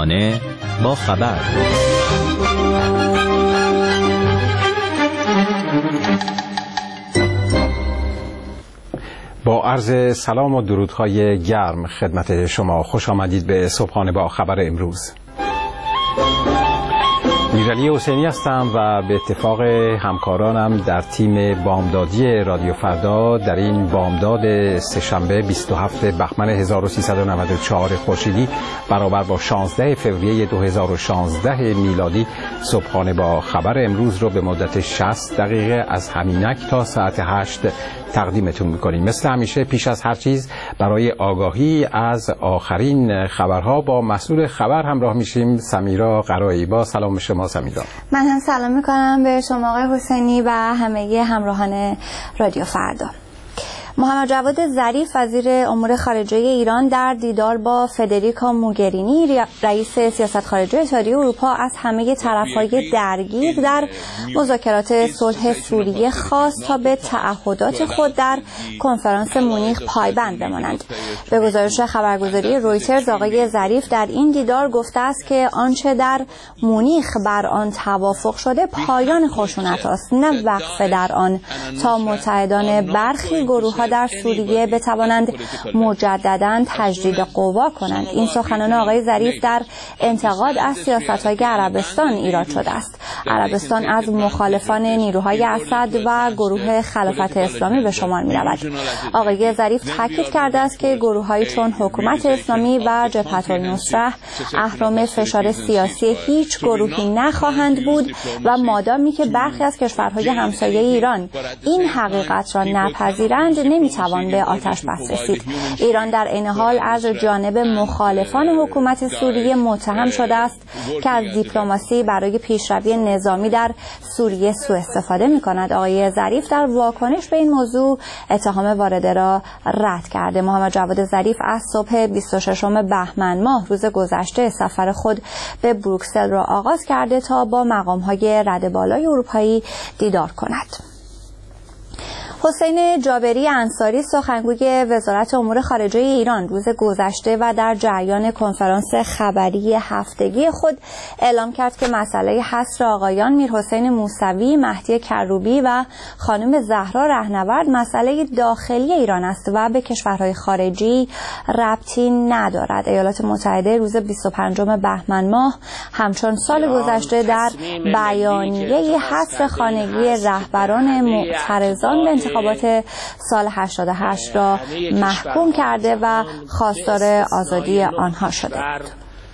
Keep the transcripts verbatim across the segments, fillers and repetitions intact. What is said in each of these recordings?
همراهانه با خبر. با عرض سلام و درودهای گرم خدمت شما، خوش آمدید به صبحانه با خبر امروز. میرعلی حسینی هستم و به اتفاق همکارانم در تیم بامدادی رادیو فردا در این بامداد سه‌شنبه بیست و هفتم بهمن هزار و سیصد و نود و چهار خورشیدی برابر با شانزدهم فوریه دو هزار و شانزده میلادی صبحانه با خبر امروز رو به مدت شصت دقیقه از همینک تا ساعت هشت تقدیمتون میکنیم. مثل همیشه پیش از هر چیز برای آگاهی از آخرین خبرها با مسئول خبر همراه میشیم. سمیرا قرایی. با سلام شما سمیرا. من هم سلام میکنم به شما آقای حسینی و همه همراهان رادیو فردا. محمد جواد ظریف وزیر امور خارجه ایران در دیدار با فدریکا موگرینی رئیس سیاست خارجی اتحادیه اروپا از همه طرف‌های درگیر در مذاکرات صلح سوریه خواست تا به تعهدات خود در کنفرانس مونیخ پایبند بمانند. به گزارش خبرگزاری رویترز آقای ظریف در این دیدار گفته است که آنچه در مونیخ بر آن توافق شده پایان خشونت است، نه وقف در آن، تا متحدان برخی گروه در سوریه بتوانند مجددا تجدید قوا کنند. این سخنان آقای ظریف در انتقاد از سیاست‌های عربستان ایراد شده است. عربستان از مخالفان نیروهای اسد و گروه خلافت اسلامی به شمار می‌رود. آقای ظریف تاکید کرده است که گروه‌هایی چون حکومت اسلامی و جبهة النصره اهرام فشار سیاسی هیچ گروهی نخواهند بود و مادامی که برخی از کشورهای همسایه ایران این حقیقت را نپذیرند نمیتوان به آتش بس رسید. ایران در این حال از جانب مخالفان حکومت سوریه متهم شده است که از دیپلماسی برای پیشروی نظامی در سوریه سوء استفاده می‌کند. آقای ظریف در واکنش به این موضوع اتهام وارده را رد کرده. محمد جواد ظریف از صبح بیست و ششم بهمن ماه روز گذشته سفر خود به بروکسل را آغاز کرده تا با مقام‌های رده بالای اروپایی دیدار کند. حسین جابری انصاری سخنگوی وزارت امور خارجه ایران روز گذشته و در جریان کنفرانس خبری هفتگی خود اعلام کرد که مسئله حصر آقایان میرحسین موسوی، مهدی کروبی و خانم زهرا رهنورد مسئله داخلی ایران است و به کشورهای خارجی ربطی ندارد. ایالات متحده روز بیست و پنجم بهمن ماه همچون سال گذشته در بیانیه حصر خانگی رهبران معترضان به انتخابات سال هشتاد و هشت را محکوم کرده و خواستار آزادی آنها شده بود.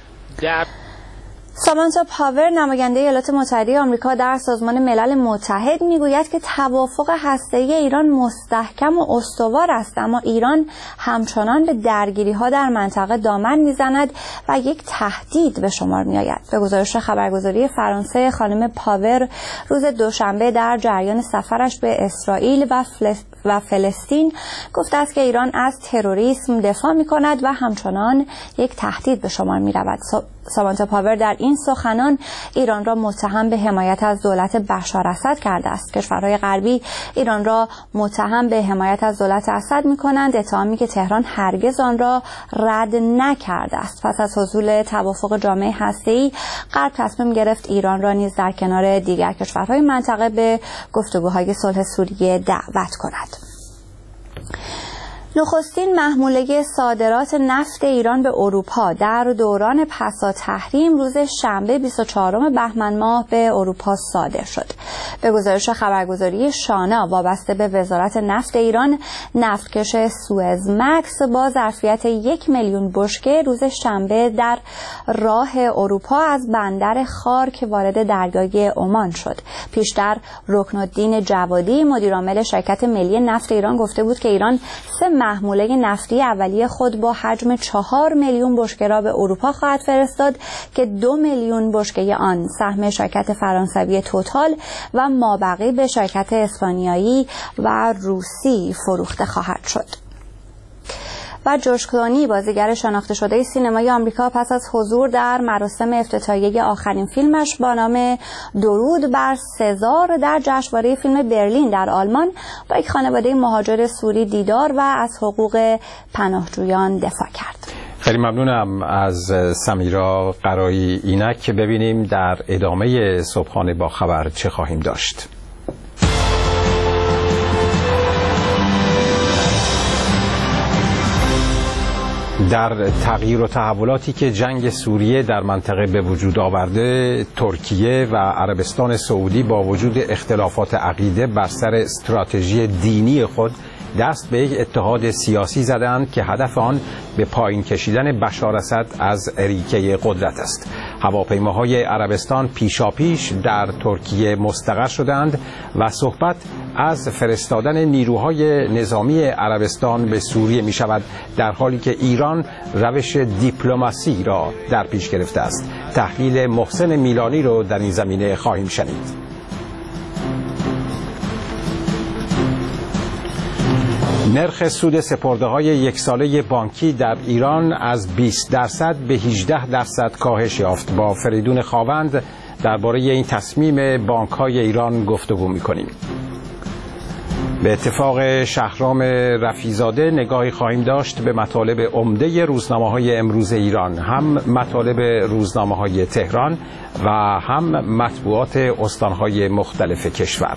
سامانتا پاور نماینده ایالات متحده آمریکا در سازمان ملل متحد میگوید که توافق هسته‌ای ایران مستحکم و استوار است، اما ایران همچنان به درگیری‌ها در منطقه دامن میزند و یک تهدید به شمار میآید. به گزارش خبرگزاری فرانسه خانم پاور روز دوشنبه در جریان سفرش به اسرائیل و فلسطین و فلسطین گفته است که ایران از تروریسم دفاع می‌کند و همچنان یک تهدید به شمار می‌رود. سامانتا پاور در این سخنان ایران را متهم به حمایت از دولت بشار اسد کرده است. کشورهای غربی ایران را متهم به حمایت از دولت اسد می‌کنند، اتهامی که تهران هرگز آن را رد نکرده است. پس از حصول توافق جامعه هسته‌ای، غرب تصمیم گرفت ایران را نیز در کنار دیگر کشورهای منطقه به گفتگوهای صلح سوریه دعوت کند. نخستین محموله صادرات نفت ایران به اروپا در دوران پسا تحریم روز شنبه بیست و چهارم بهمن ماه به اروپا صادر شد. به گزارش خبرگزاری شانا وابسته به وزارت نفت ایران، نفتکش سوئز مکس با ظرفیت یک میلیون بشکه روز شنبه در راه اروپا از بندر خارک وارد دریای عمان شد. پیشتر رکنالدین جوادی مدیرعامل شرکت ملی نفت ایران گفته بود که ایران سه محموله نفتی اولیه خود با حجم چهار میلیون بشکه را به اروپا خواهد فرستاد که دو میلیون بشکه آن سهم شرکت فرانسوی توتال و مابقی به شرکت اسپانیایی و روسی فروخته خواهد شد. و جورج کلونی بازیگر شناخته شده سینمای آمریکا پس از حضور در مراسم افتتاحیه آخرین فیلمش با نام درود بر سزار در جشنواره فیلم برلین در آلمان با یک خانواده مهاجر سوری دیدار و از حقوق پناهجویان دفاع کرد. خیلی ممنونم از سمیرا قرایی. اینک که ببینیم در ادامه صبحانه با خبر چه خواهیم داشت. در تغییر و تحولاتی که جنگ سوریه در منطقه به وجود آورده، ترکیه و عربستان سعودی با وجود اختلافات عقیده بر سر استراتژی دینی خود دست به یک اتحاد سیاسی زدند که هدف آن به پایین کشیدن بشار اسد از اریکه قدرت است. هواپیماهای عربستان پیشاپیش در ترکیه مستقر شدند و صحبت از فرستادن نیروهای نظامی عربستان به سوریه می شود، در حالی که ایران روش دیپلماسی را در پیش گرفته است. تحلیل محسن میلانی رو در این زمینه خواهیم شنید. نرخ سود سپرده‌های یک ساله بانکی در ایران از بیست درصد به هجده درصد کاهش یافت. با فریدون خاوند درباره این تصمیم بانک‌های ایران گفتگو می‌کنیم. به اتفاق شهرام رفیزاده نگاهی خواهیم داشت به مطالب عمده روزنامه‌های امروز ایران، هم مطالب روزنامه‌های تهران و هم مطبوعات استان‌های مختلف کشور.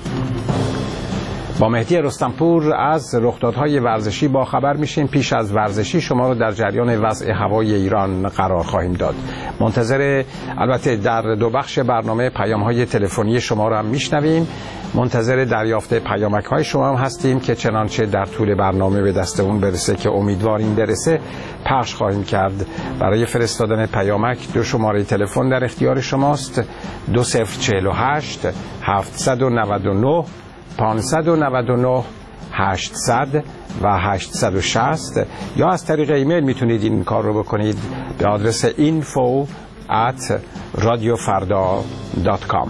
با مهدی رستمپور از رخدادهای ورزشی با خبر میشیم. پیش از ورزشی شما رو در جریان وضع هوای ایران قرار خواهیم داد. منتظر البته در دو بخش برنامه پیام‌های تلفنی شما رو هم میشنویم. منتظر دریافت پیامک‌های شما هم هستیم که چنانچه در طول برنامه به دست اون برسه که امیدواریم برسه پخش خواهیم کرد. برای فرستادن پیامک دو شماره تلفن در اختیار شماست: دو صفر چهل و هشت هفتصد و نود و نه پانصد و نود و نه هشتصد و هشتصد و شصت، یا از طریق ایمیل میتونید این کار رو بکنید به آدرس info at radiofarda dot com.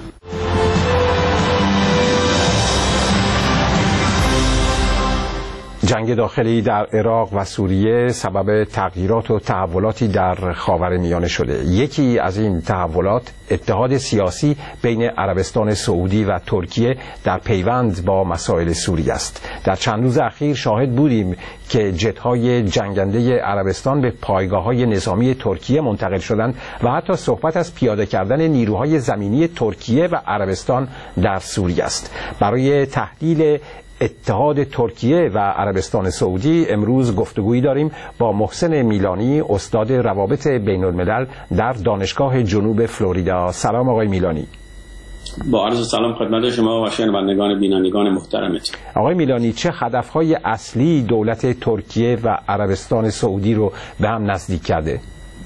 جنگ داخلی در عراق و سوریه سبب تغییرات و تحولاتی در خاورمیانه شده. یکی از این تحولات اتحاد سیاسی بین عربستان سعودی و ترکیه در پیوند با مسائل سوریه است. در چند روز اخیر شاهد بودیم که جت‌های جنگنده عربستان به پایگاه‌های نظامی ترکیه منتقل شدند و حتی صحبت از پیاده کردن نیروهای زمینی ترکیه و عربستان در سوریه است. برای تحلیل اتحاد ترکیه و عربستان سعودی امروز گفتگویی داریم با محسن میلانی، استاد روابط بین الملل در دانشگاه جنوب فلوریدا. سلام آقای میلانی. با عرض سلام خدمت شما و شنوندگان بینندگان محترمتون. آقای میلانی، چه هدفهای اصلی دولت ترکیه و عربستان سعودی رو به هم نزدیک کرده؟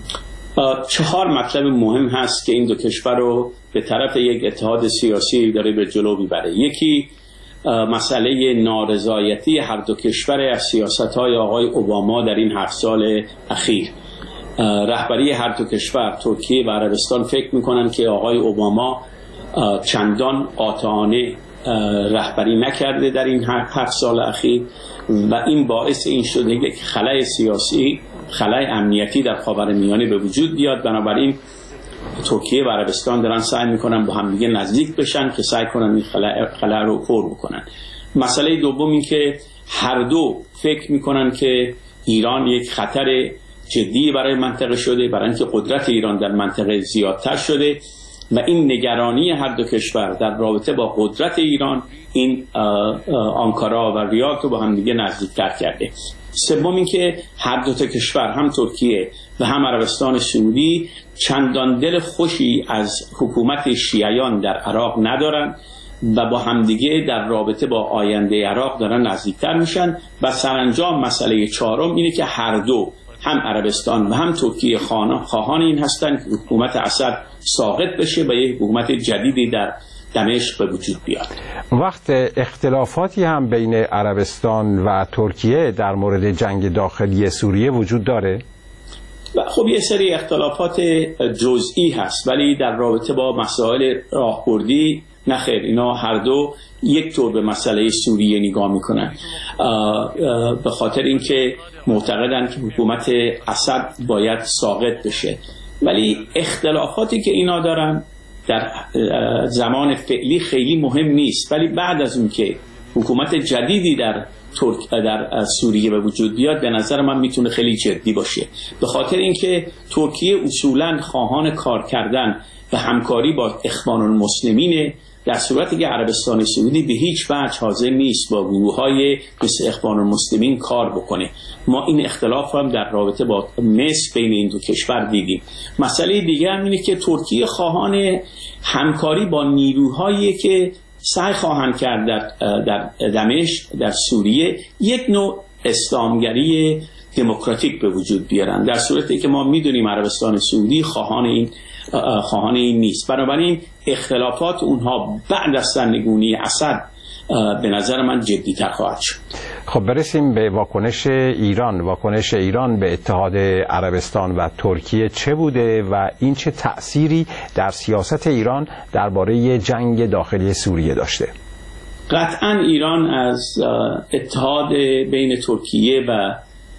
چهار مطلب مهم هست که این دو کشور رو به طرف یک اتحاد سیاسی داره به جلو میبره. یکی مسئله نارضایتی هر دو کشور از سیاست‌های آقای اوباما در این هفت سال اخیر. رهبری هر دو کشور ترکیه و عربستان فکر می‌کنند که آقای اوباما چندان قاطعانه رهبری نکرده در این هفت سال اخیر و این باعث این شده که خلأ سیاسی، خلأ امنیتی در خاورمیانه به وجود بیاد. بنابراین ترکیه و عربستان دارن سعی میکنن با هم دیگه نزدیک بشن که سعی کنن این خلأ رو پر بکنن. مسئله دوم این که هر دو فکر میکنن که ایران یک خطر جدی برای منطقه شده، برای اینکه قدرت ایران در منطقه زیادتر شده و این نگرانی هر دو کشور در رابطه با قدرت ایران این آنکارا و ریاد رو با هم دیگه نزدیکتر کرده. سوم این که هر دو تا کشور، هم ترکیه و هم عربستان سعودی، چندان دل خوشی از حکومت شیعیان در عراق ندارن و با همدیگه در رابطه با آینده عراق دارن نزدیکتر میشن و سرانجام مسئله چهارم اینه که هر دو، هم عربستان و هم ترکیه خواهان این هستن که حکومت اسد ساقط بشه و یک حکومت جدیدی در دمشق به وجود بیاد. وقت اختلافاتی هم بین عربستان و ترکیه در مورد جنگ داخلی سوریه وجود داره؟ خب یه سری اختلافات جزئی هست، ولی در رابطه با مسائل راهبردی نخیر. اینا هر دو یک طور به مسئله سوریه نگاه میکنن، به خاطر اینکه معتقدن که حکومت اسد باید ساقط بشه. ولی اختلافاتی که اینا دارن در زمان فعلی خیلی مهم نیست، ولی بعد از اون که حکومت جدیدی در ترک در سوریه به وجود بیاد به نظر من میتونه خیلی جدی باشه، به خاطر اینکه ترکیه اصولاً خواهان کار کردن و همکاری با اخوان المسلمینه، در صورتی که عربستان سعودی به هیچ وجه حاضر نیست با گروه‌های مثل اخوان المسلمین کار بکنه. ما این اختلاف هم در رابطه با مصر بین این دو کشور دیدیم. مسئله دیگه هم اینه که ترکیه خواهان همکاری با نیروهایی که سعی خواهند کرد در, در دمشق در سوریه یک نوع اسلامگری دموکراتیک به وجود بیارن، در صورتی که ما میدونیم عربستان سعودی خواهان این خواهان این نیست. بنابراین اختلافات اونها بعد از سرنگونی اسد به نظر من جدی‌تر خواهد شد. خب برسیم به واکنش ایران. واکنش ایران به اتحاد عربستان و ترکیه چه بوده و این چه تأثیری در سیاست ایران درباره جنگ داخلی سوریه داشته؟ قطعا ایران از اتحاد بین ترکیه و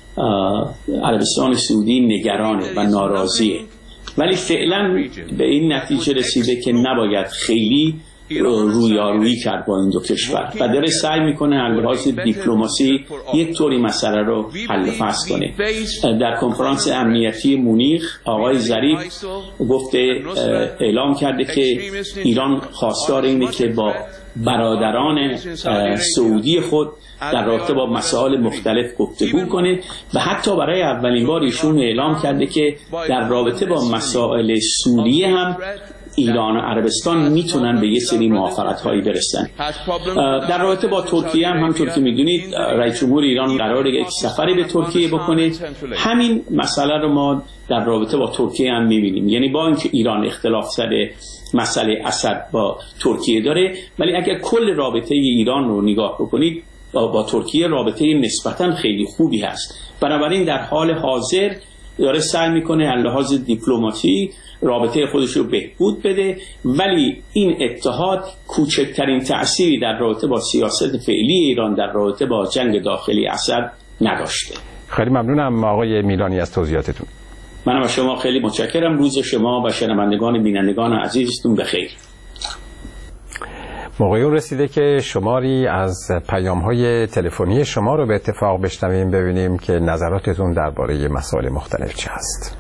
عربستان سعودی نگرانه و ناراضیه، ولی فعلا به این نتیجه رسیده که نباید خیلی رویارویی کرد با این دو کشور و داره سعی میکنه از لحاظ دیپلماسی یک طوری مسئله رو حل و فصل کنه. در کنفرانس امنیتی مونیخ آقای ظریف گفته اعلام کرده که ایران خواستار اینه که با برادران سعودی خود در رابطه با مسائل مختلف گفتگو کنه و حتی برای اولین بار ایشون اعلام کرده که در رابطه با مسائل سوریه هم ایران و عربستان میتونن به یه سری موافقت‌هایی برسن. در رابطه با ترکیه هم همونطور که میدونید رئیس جمهور ایران قراره یک سفری به ترکیه بکنه. همین مسئله رو ما در رابطه با ترکیه هم میبینیم، یعنی با اینکه ایران اختلاف سر مسئله اسد با ترکیه داره، ولی اگر کل رابطه ایران رو نگاه بکنید با, با ترکیه رابطه نسبتاً خیلی خوبی هست. بنابراین در حال حاضر داره سعی میکنه از لحاظ دیپلماسی رابطه خودش رو بهبود بده، ولی این اتحاد کوچکترین تأثیری در رابطه با سیاست فعلی ایران در رابطه با جنگ داخلی اسد نداشته. خیلی ممنونم آقای میلانی از توضیحاتتون. منم از شما خیلی متشکرم. روز شما و شنوندگان بینندگان عزیزتون بخیر. موقعی اون رسیده که شماری از پیام‌های تلفنی شما رو به اتفاق بشنویم، ببینیم که نظراتتون درباره مسائل مختلف چه هست.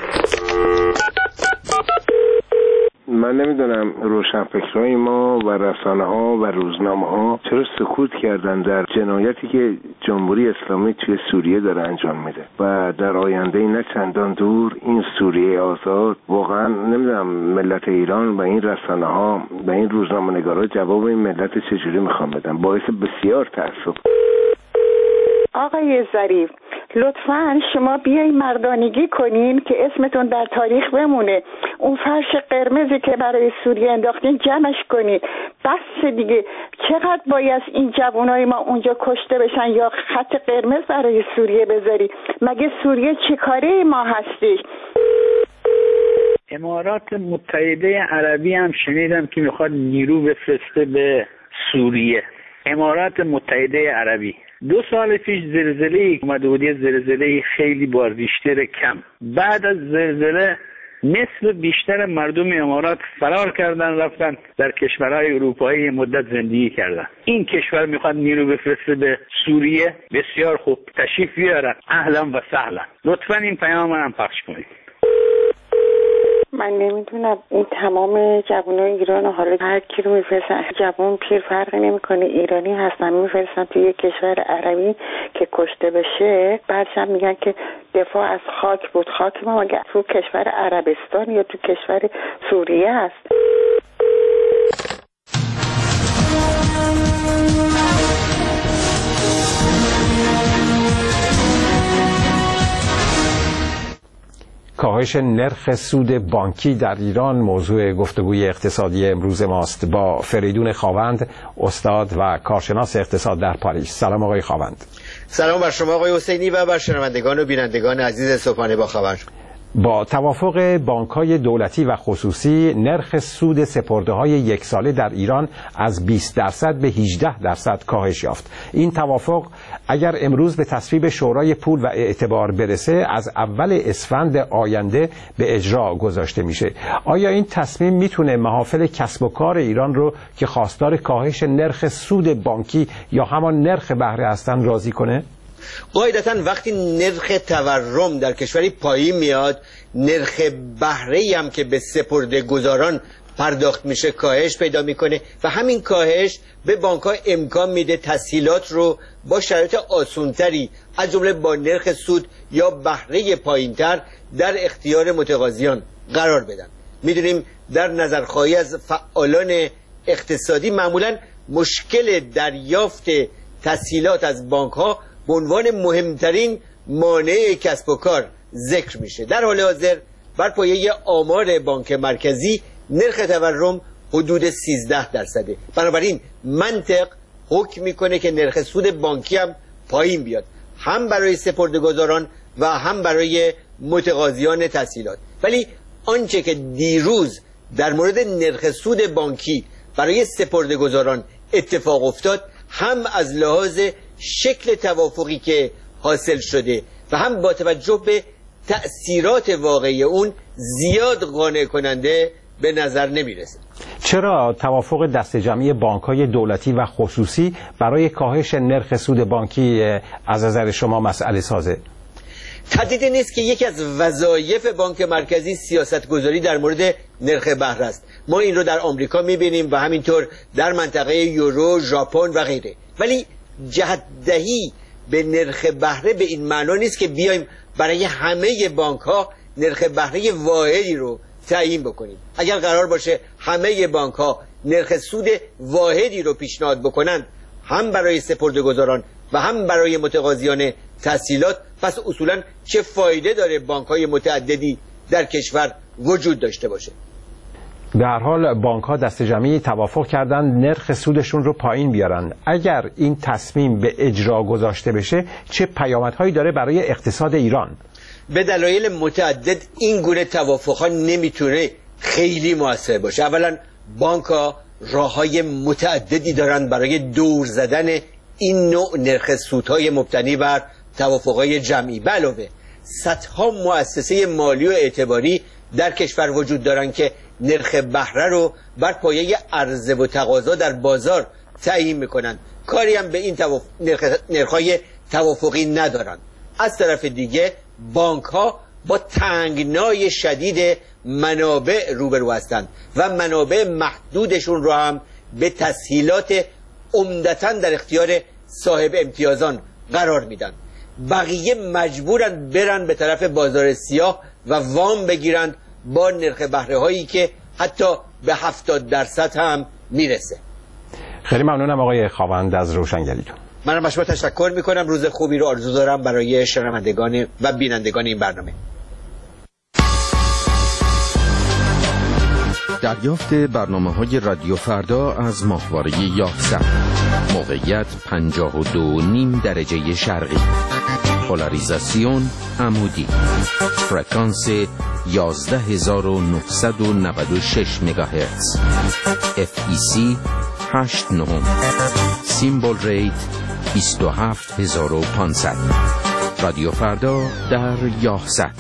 من نمیدونم روشنفکرای ما و رسانه ها و روزنامه ها چرا سکوت کردن در جنایتی که جمهوری اسلامی توی سوریه داره انجام میده و در آینده نه چندان دور این سوریه آزاد. واقعا نمیدونم ملت ایران و این رسانه ها و این روزنامه نگارا جواب این ملت چجوری میخوان بدن. باعث بسیار تأسف. آقای ظریف لطفاً شما بیاین مردانگی کنین که اسمتون در تاریخ بمونه. اون فرش قرمزی که برای سوریه انداختین جمعش کنید. بس دیگه، چقدر باید این جوانای ما اونجا کشته بشن یا خط قرمز برای سوریه بذاری؟ مگه سوریه چه کاره ما هستی؟ امارات متحده عربی هم شنیدم که میخواد نیرو بفرسته به سوریه. امارات متحده عربی دو سال پیش زلزله اومده بود، یه زلزله خیلی با ریشتر کم. بعد از زلزله نصف بیشتر مردم امارات فرار کردن رفتن در کشورهای اروپایی مدت زندگی کردن. این کشور میخواد نیرو بفرسته به سوریه. بسیار خوب، تشریف بیارن، اهلا و سهلا. لطفا این پیام هم پخش کنید. من نمیدونم این تمام جوانای ایران حالا هر کی رو میفرستن، جوان پیر فرقی نمیکنه، ایرانی هستن میفرستن توی یک کشور عربی که کشته بشه. بعدش هم میگن که دفاع از خاک بود. خاک ما مگه تو کشور عربستان یا تو کشور سوریه است؟ کاهش نرخ سود بانکی در ایران موضوع گفتگوی اقتصادی امروز ماست با فریدون خاوند، استاد و کارشناس اقتصاد در پاریس. سلام آقای خاوند. سلام بر شما آقای حسینی و بر شنوندگان و بینندگان عزیز صبحانه با خبر. با توافق بانک‌های دولتی و خصوصی نرخ سود سپرده‌های یک ساله در ایران از بیست درصد به هجده درصد کاهش یافت. این توافق اگر امروز به تصویب شورای پول و اعتبار برسه از اول اسفند آینده به اجرا گذاشته میشه. آیا این تصمیم میتونه محافل کسب و کار ایران رو که خواستار کاهش نرخ سود بانکی یا همان نرخ بهره هستن راضی کنه؟ قاعدتاً وقتی نرخ تورم در کشوری پایین میاد، نرخ بهره‌ای هم که به سپرده گذاران پرداخت میشه کاهش پیدا میکنه و همین کاهش به بانک‌ها امکان میده تسهیلات رو با شرایط آسان‌تری از جمله با نرخ سود یا بهره پایینتر در اختیار متقاضیان قرار بدن. میدونیم در نظرخواهی از فعالان اقتصادی معمولاً مشکل دریافت تسهیلات از بانک‌ها به عنوان مهمترین مانع کسب و کار ذکر میشه. در حال حاضر بر پایه آمار بانک مرکزی نرخ تورم حدود سیزده درصده. بنابراین منطق حکم میکنه که نرخ سود بانکی هم پایین بیاد، هم برای سپرده‌گذاران و هم برای متقاضیان تسهیلات. ولی آنچه که دیروز در مورد نرخ سود بانکی برای سپرده‌گذاران اتفاق افتاد، هم از لحاظ شکل توافقی که حاصل شده و هم با توجه به تأثیرات واقعی اون زیاد قانع کننده به نظر نمیرسه. چرا توافق دست جمعی بانک‌های دولتی و خصوصی برای کاهش نرخ سود بانکی از نظر شما مسئله سازه؟ تردیدی نیست که یکی از وظایف بانک مرکزی سیاستگذاری در مورد نرخ بهره است. ما این رو در آمریکا می‌بینیم و همینطور در منطقه یورو، ژاپن و غیره. ولی جهت‌دهی به نرخ بهره به این معنا نیست که بیایم برای همه بانک‌ها نرخ بهره واحدی رو تعیین بکنیم. اگر قرار باشه همه بانک‌ها نرخ سود واحدی رو پیشنهاد بکنن، هم برای سپرده‌گذاران و هم برای متقاضیان تسهیلات، پس اصولاً چه فایده داره بانک‌های متعددی در کشور وجود داشته باشه؟ به هر حال بانک‌ها دست جمعی توافق کردن نرخ سودشون رو پایین بیارن. اگر این تصمیم به اجرا گذاشته بشه چه پیامدهایی داره برای اقتصاد ایران؟ به دلایل متعدد این گونه توافق‌ها نمیتونه خیلی موثر باشه. اولا بانک‌ها راه‌های متعددی دارن برای دور زدن این نوع نرخ سودهای مبتنی بر توافق‌های جمعی. به علاوه صدها مؤسسه مالی و اعتباری در کشور وجود دارن که نرخ بهره رو بر پایه عرضه و تقاضا در بازار تعیین میکنن، کاری هم به این توف... نرخ... نرخ‌های توافقی ندارن. از طرف دیگه بانک ها با تنگنای شدید منابع روبرو هستند و منابع محدودشون رو هم به تسهیلات عمدتاً در اختیار صاحب امتیازان قرار میدن. بقیه مجبورن برن به طرف بازار سیاه و وام بگیرند با نرخ بهره هایی که حتی به هفتاد درصد هم میرسه. خیلی ممنونم آقای خاوند از روشنگریتون. منم از شما تشکر میکنم. روز خوبی رو آرزو دارم برای شنوندگان و بینندگان این برنامه. دریافت برنامه‌های رادیو فردا از ماهواره یاهصد. موقعیت پنجاه و دو نیم درجه شرقی. پولاریزاسیون عمودی. فرکانس یازده هزار و نهصد و نود و شش مگاهرتز. اف ای سی هشت نهم. سیمبل ریت بیست و هفت هزار و پانصد. رادیو فردا در یاهصد.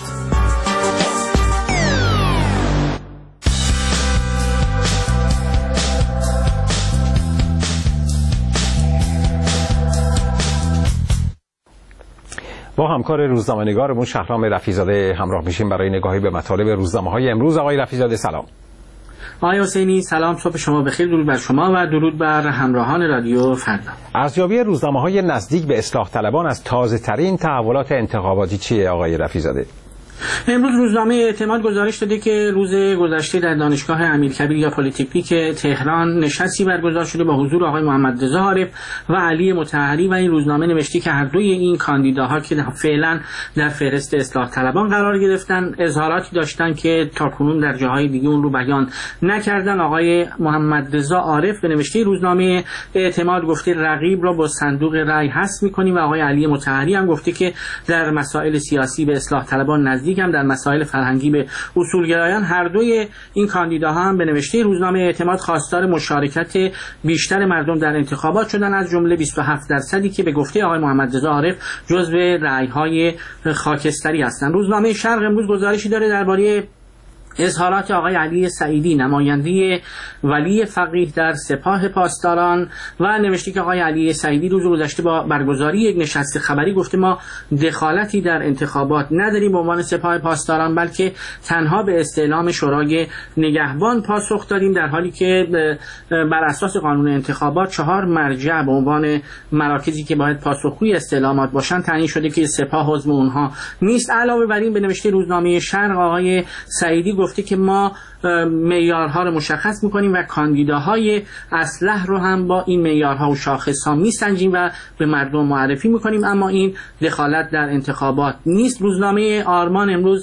با همکار روزنامه‌نگارمون شهرام رفیع‌زاده همراه میشیم برای نگاهی به مطالب روزنامه‌های امروز. آقای رفیع‌زاده سلام. آقای حسینی سلام، صبح شما بخیر. درود بر شما و درود بر همراهان رادیو فردا. ارزیابی روزنامه‌های نزدیک به اصلاح طلبان از تازه‌ترین تحولات انتخاباتی چیه آقای رفیع‌زاده؟ امروز روزنامه اعتماد گزارش داده که روز گذشته در دانشگاه امیرکبیر یا پلی‌تکنیک تهران نشستی برگزار شده با حضور آقای محمد رضا عارف و علی مطهری و این روزنامه نوشته که هر دوی این کاندیداها که فعلا در فهرست اصلاح طلبان قرار گرفتن اظهاراتی داشتن که تاکنون در جاهای دیگه اون رو بیان نکردن. آقای محمد رضا عارف به نوشته روزنامه اعتماد گفته رقیب را با صندوق رای حذف می‌کنیم و آقای علی مطهری هم گفته که در مسائل سیاسی به اصلاح طلبان نزدیک نزدیک هم در مسائل فرهنگی به اصولگرایان. هر دوی این کاندیداها هم به نوشته روزنامه اعتماد خواستار مشارکت بیشتر مردم در انتخابات شدن، از جمله بیست و هفت درصدی که به گفته آقای محمدرضا عارف جزو رأی‌های خاکستری هستند. روزنامه شرق امروز گزارشی داره درباره اظهارات آقای علی سعیدی، نماینده ولی فقیه در سپاه پاسداران، و نوشته که آقای علی سعیدی روز گذشته با برگزاری یک نشست خبری گفته ما دخالتی در انتخابات نداریم به عنوان سپاه پاسداران، بلکه تنها به استعلام شورای نگهبان پاسخ دادیم، در حالی که بر اساس قانون انتخابات چهار مرجع به عنوان مراکزی که باید پاسخگوی استعلامات باشن تعیین شده که سپاه عضو اونها نیست. علاوه بر این به نوشته روزنامه شرق آقای سعیدی گفته که ما معیارها رو مشخص میکنیم و کاندیداهای اصلح رو هم با این معیارها و شاخصها میسنجیم و به مردم معرفی میکنیم، اما این دخالت در انتخابات نیست. روزنامه آرمان امروز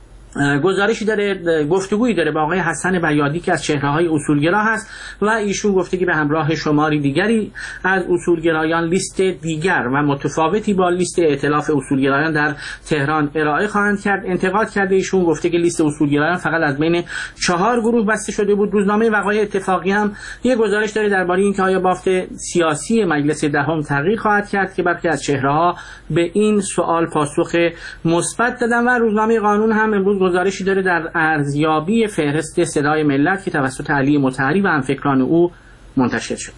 گزارشی داره، گفتگویی داره با آقای حسن بیادی که از چهره‌های اصولگرا هست و ایشون گفته که به همراه شماری دیگری از اصولگرایان لیست دیگر و متفاوتی با لیست ائتلاف اصولگرایان در تهران ارائه خواهند کرد. انتقاد کرده ایشون، گفته که لیست اصولگرایان فقط از بین چهار گروه بسته شده بود. روزنامه وقایع اتفاقی هم یک گزارش داره درباره اینکه آیا بافت سیاسی مجلس دهم تغییر خواهد کرد که برخی از چهره‌ها به این سوال پاسخ مثبت دادن. و روزنامه قانون هم امروز گزارشی داره در ارزیابی فهرست صدای ملت که توسط علی مطهری و همفکران او منتشر شده.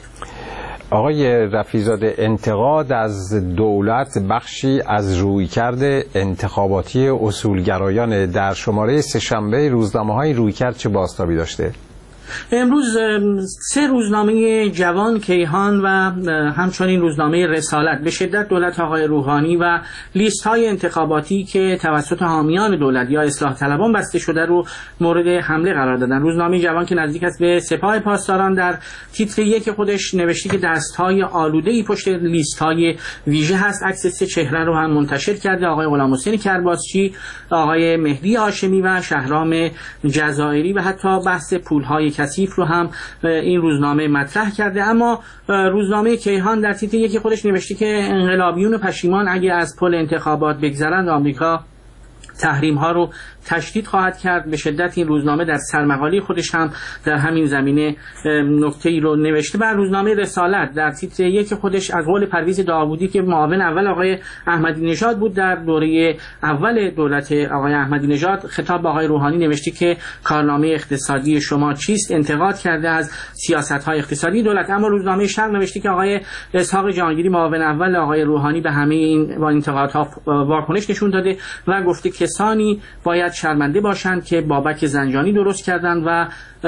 آقای رفیع‌زاده، انتقاد از دولت بخشی از رویکرد انتخاباتی اصولگرایان در شماره سه‌شنبه روزنامه‌های رویکرد چه بازتابی داشته؟ امروز سه روزنامه جوان، کیهان و همچنین روزنامه رسالت به شدت دولت آقای روحانی و لیست های انتخاباتی که توسط حامیان دولت یا اصلاح طلبان بسته شده رو مورد حمله قرار دادن. روزنامه جوان که نزدیک است به سپاه پاسداران در تیتر یک خودش نوشته که دست های آلوده‌ای پشت لیست های ویژه هست. عکس سه چهره رو هم منتشر کرده، آقای غلامحسین کرباسچی، آقای مهدی هاشمی و شهرام جزائری، و حتی بحث پول های کثیف رو هم این روزنامه مطرح کرده. اما روزنامه کیهان در تیتر یکی خودش نوشته که انقلابیون پشیمان اگه از پل انتخابات بگذرند آمریکا تحریم ها رو تشدید خواهد کرد. به شدت این روزنامه در سرمقاله خودش هم در همین زمینه نکته‌ای رو نوشته. بر روزنامه رسالت در تیتر یک خودش از قول پرویز داوودی که معاون اول آقای احمدی نژاد بود در دوره اول دولت آقای احمدی نژاد خطاب به آقای روحانی نوشته که کارنامه اقتصادی شما چیست، انتقاد کرده از سیاست‌های اقتصادی دولت. اما روزنامه شرق نوشته که آقای اسحاق جهانگیری معاون اول آقای روحانی به همه این با انتقادها واکنش نشون داده و گفته کسانی باید شرمنده باشند که بابک زنجانی درست کردند و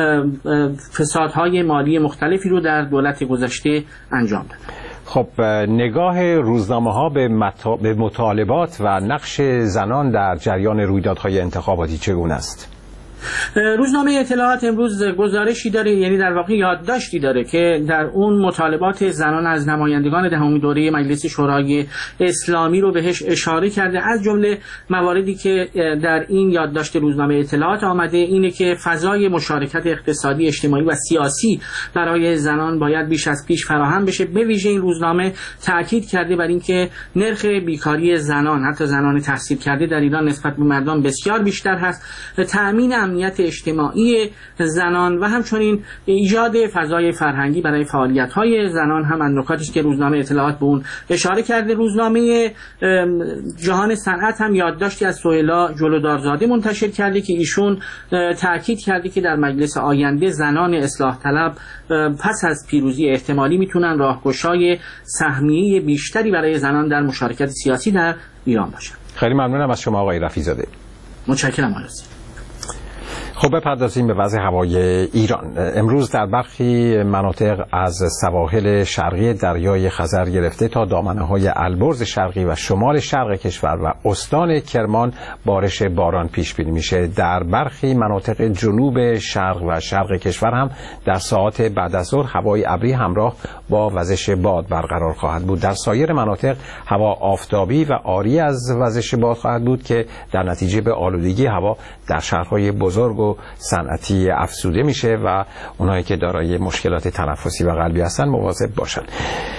فسادهای مالی مختلفی رو در دولت گذشته انجام دادند. خب نگاه روزنامه ها به, مطا... به مطالبات و نقش زنان در جریان رویدادهای انتخاباتی چگونه است؟ روزنامه اطلاعات امروز گزارشی داره، یعنی در واقع یادداشتی داره که در اون مطالبات زنان از نمایندگان دهمین دوره مجلس شورای اسلامی رو بهش اشاره کرده. از جمله مواردی که در این یادداشت روزنامه اطلاعات آمده اینه که فضای مشارکت اقتصادی، اجتماعی و سیاسی برای زنان باید بیش از پیش فراهم بشه. به ویژه این روزنامه تاکید کرده بر اینکه نرخ بیکاری زنان، حتی زنان تحصیل کرده در ایران نسبت به مردان بسیار بیشتر هست. تأمین امنیت اجتماعی زنان و همچنین ایجاد فضای فرهنگی برای فعالیت‌های زنان هم از نکاتی که روزنامه اطلاعات به اون اشاره کرده. روزنامه جهان صنعت هم یادداشتی از سهیلا جلودارزاده منتشر کرده که ایشون تاکید کرده که در مجلس آینده زنان اصلاح طلب پس از پیروزی احتمالی میتونن راهگشای سهمیه بیشتری برای زنان در مشارکت سیاسی در ایران باشن. خیلی ممنونم از شما آقای رفیع‌زاده. متشکرم آقای. خب بپردازیم به وضع هوای ایران. امروز در برخی مناطق از سواحل شرقی دریای خزر گرفته تا دامنه‌های البرز شرقی و شمال شرق کشور و استان کرمان بارش باران پیش بینی میشه. در برخی مناطق جنوب شرق و شرق کشور هم در ساعات بعد از ظهر هوای ابری همراه با وزش باد برقرار خواهد بود. در سایر مناطق هوا آفتابی و عاری از وزش باد خواهد بود که در نتیجه به آلودگی هوا در شهرهای بزرگ و صنعتی افزوده میشه و اونایی که دارای مشکلات تنفسی و قلبی هستن مواظب باشن.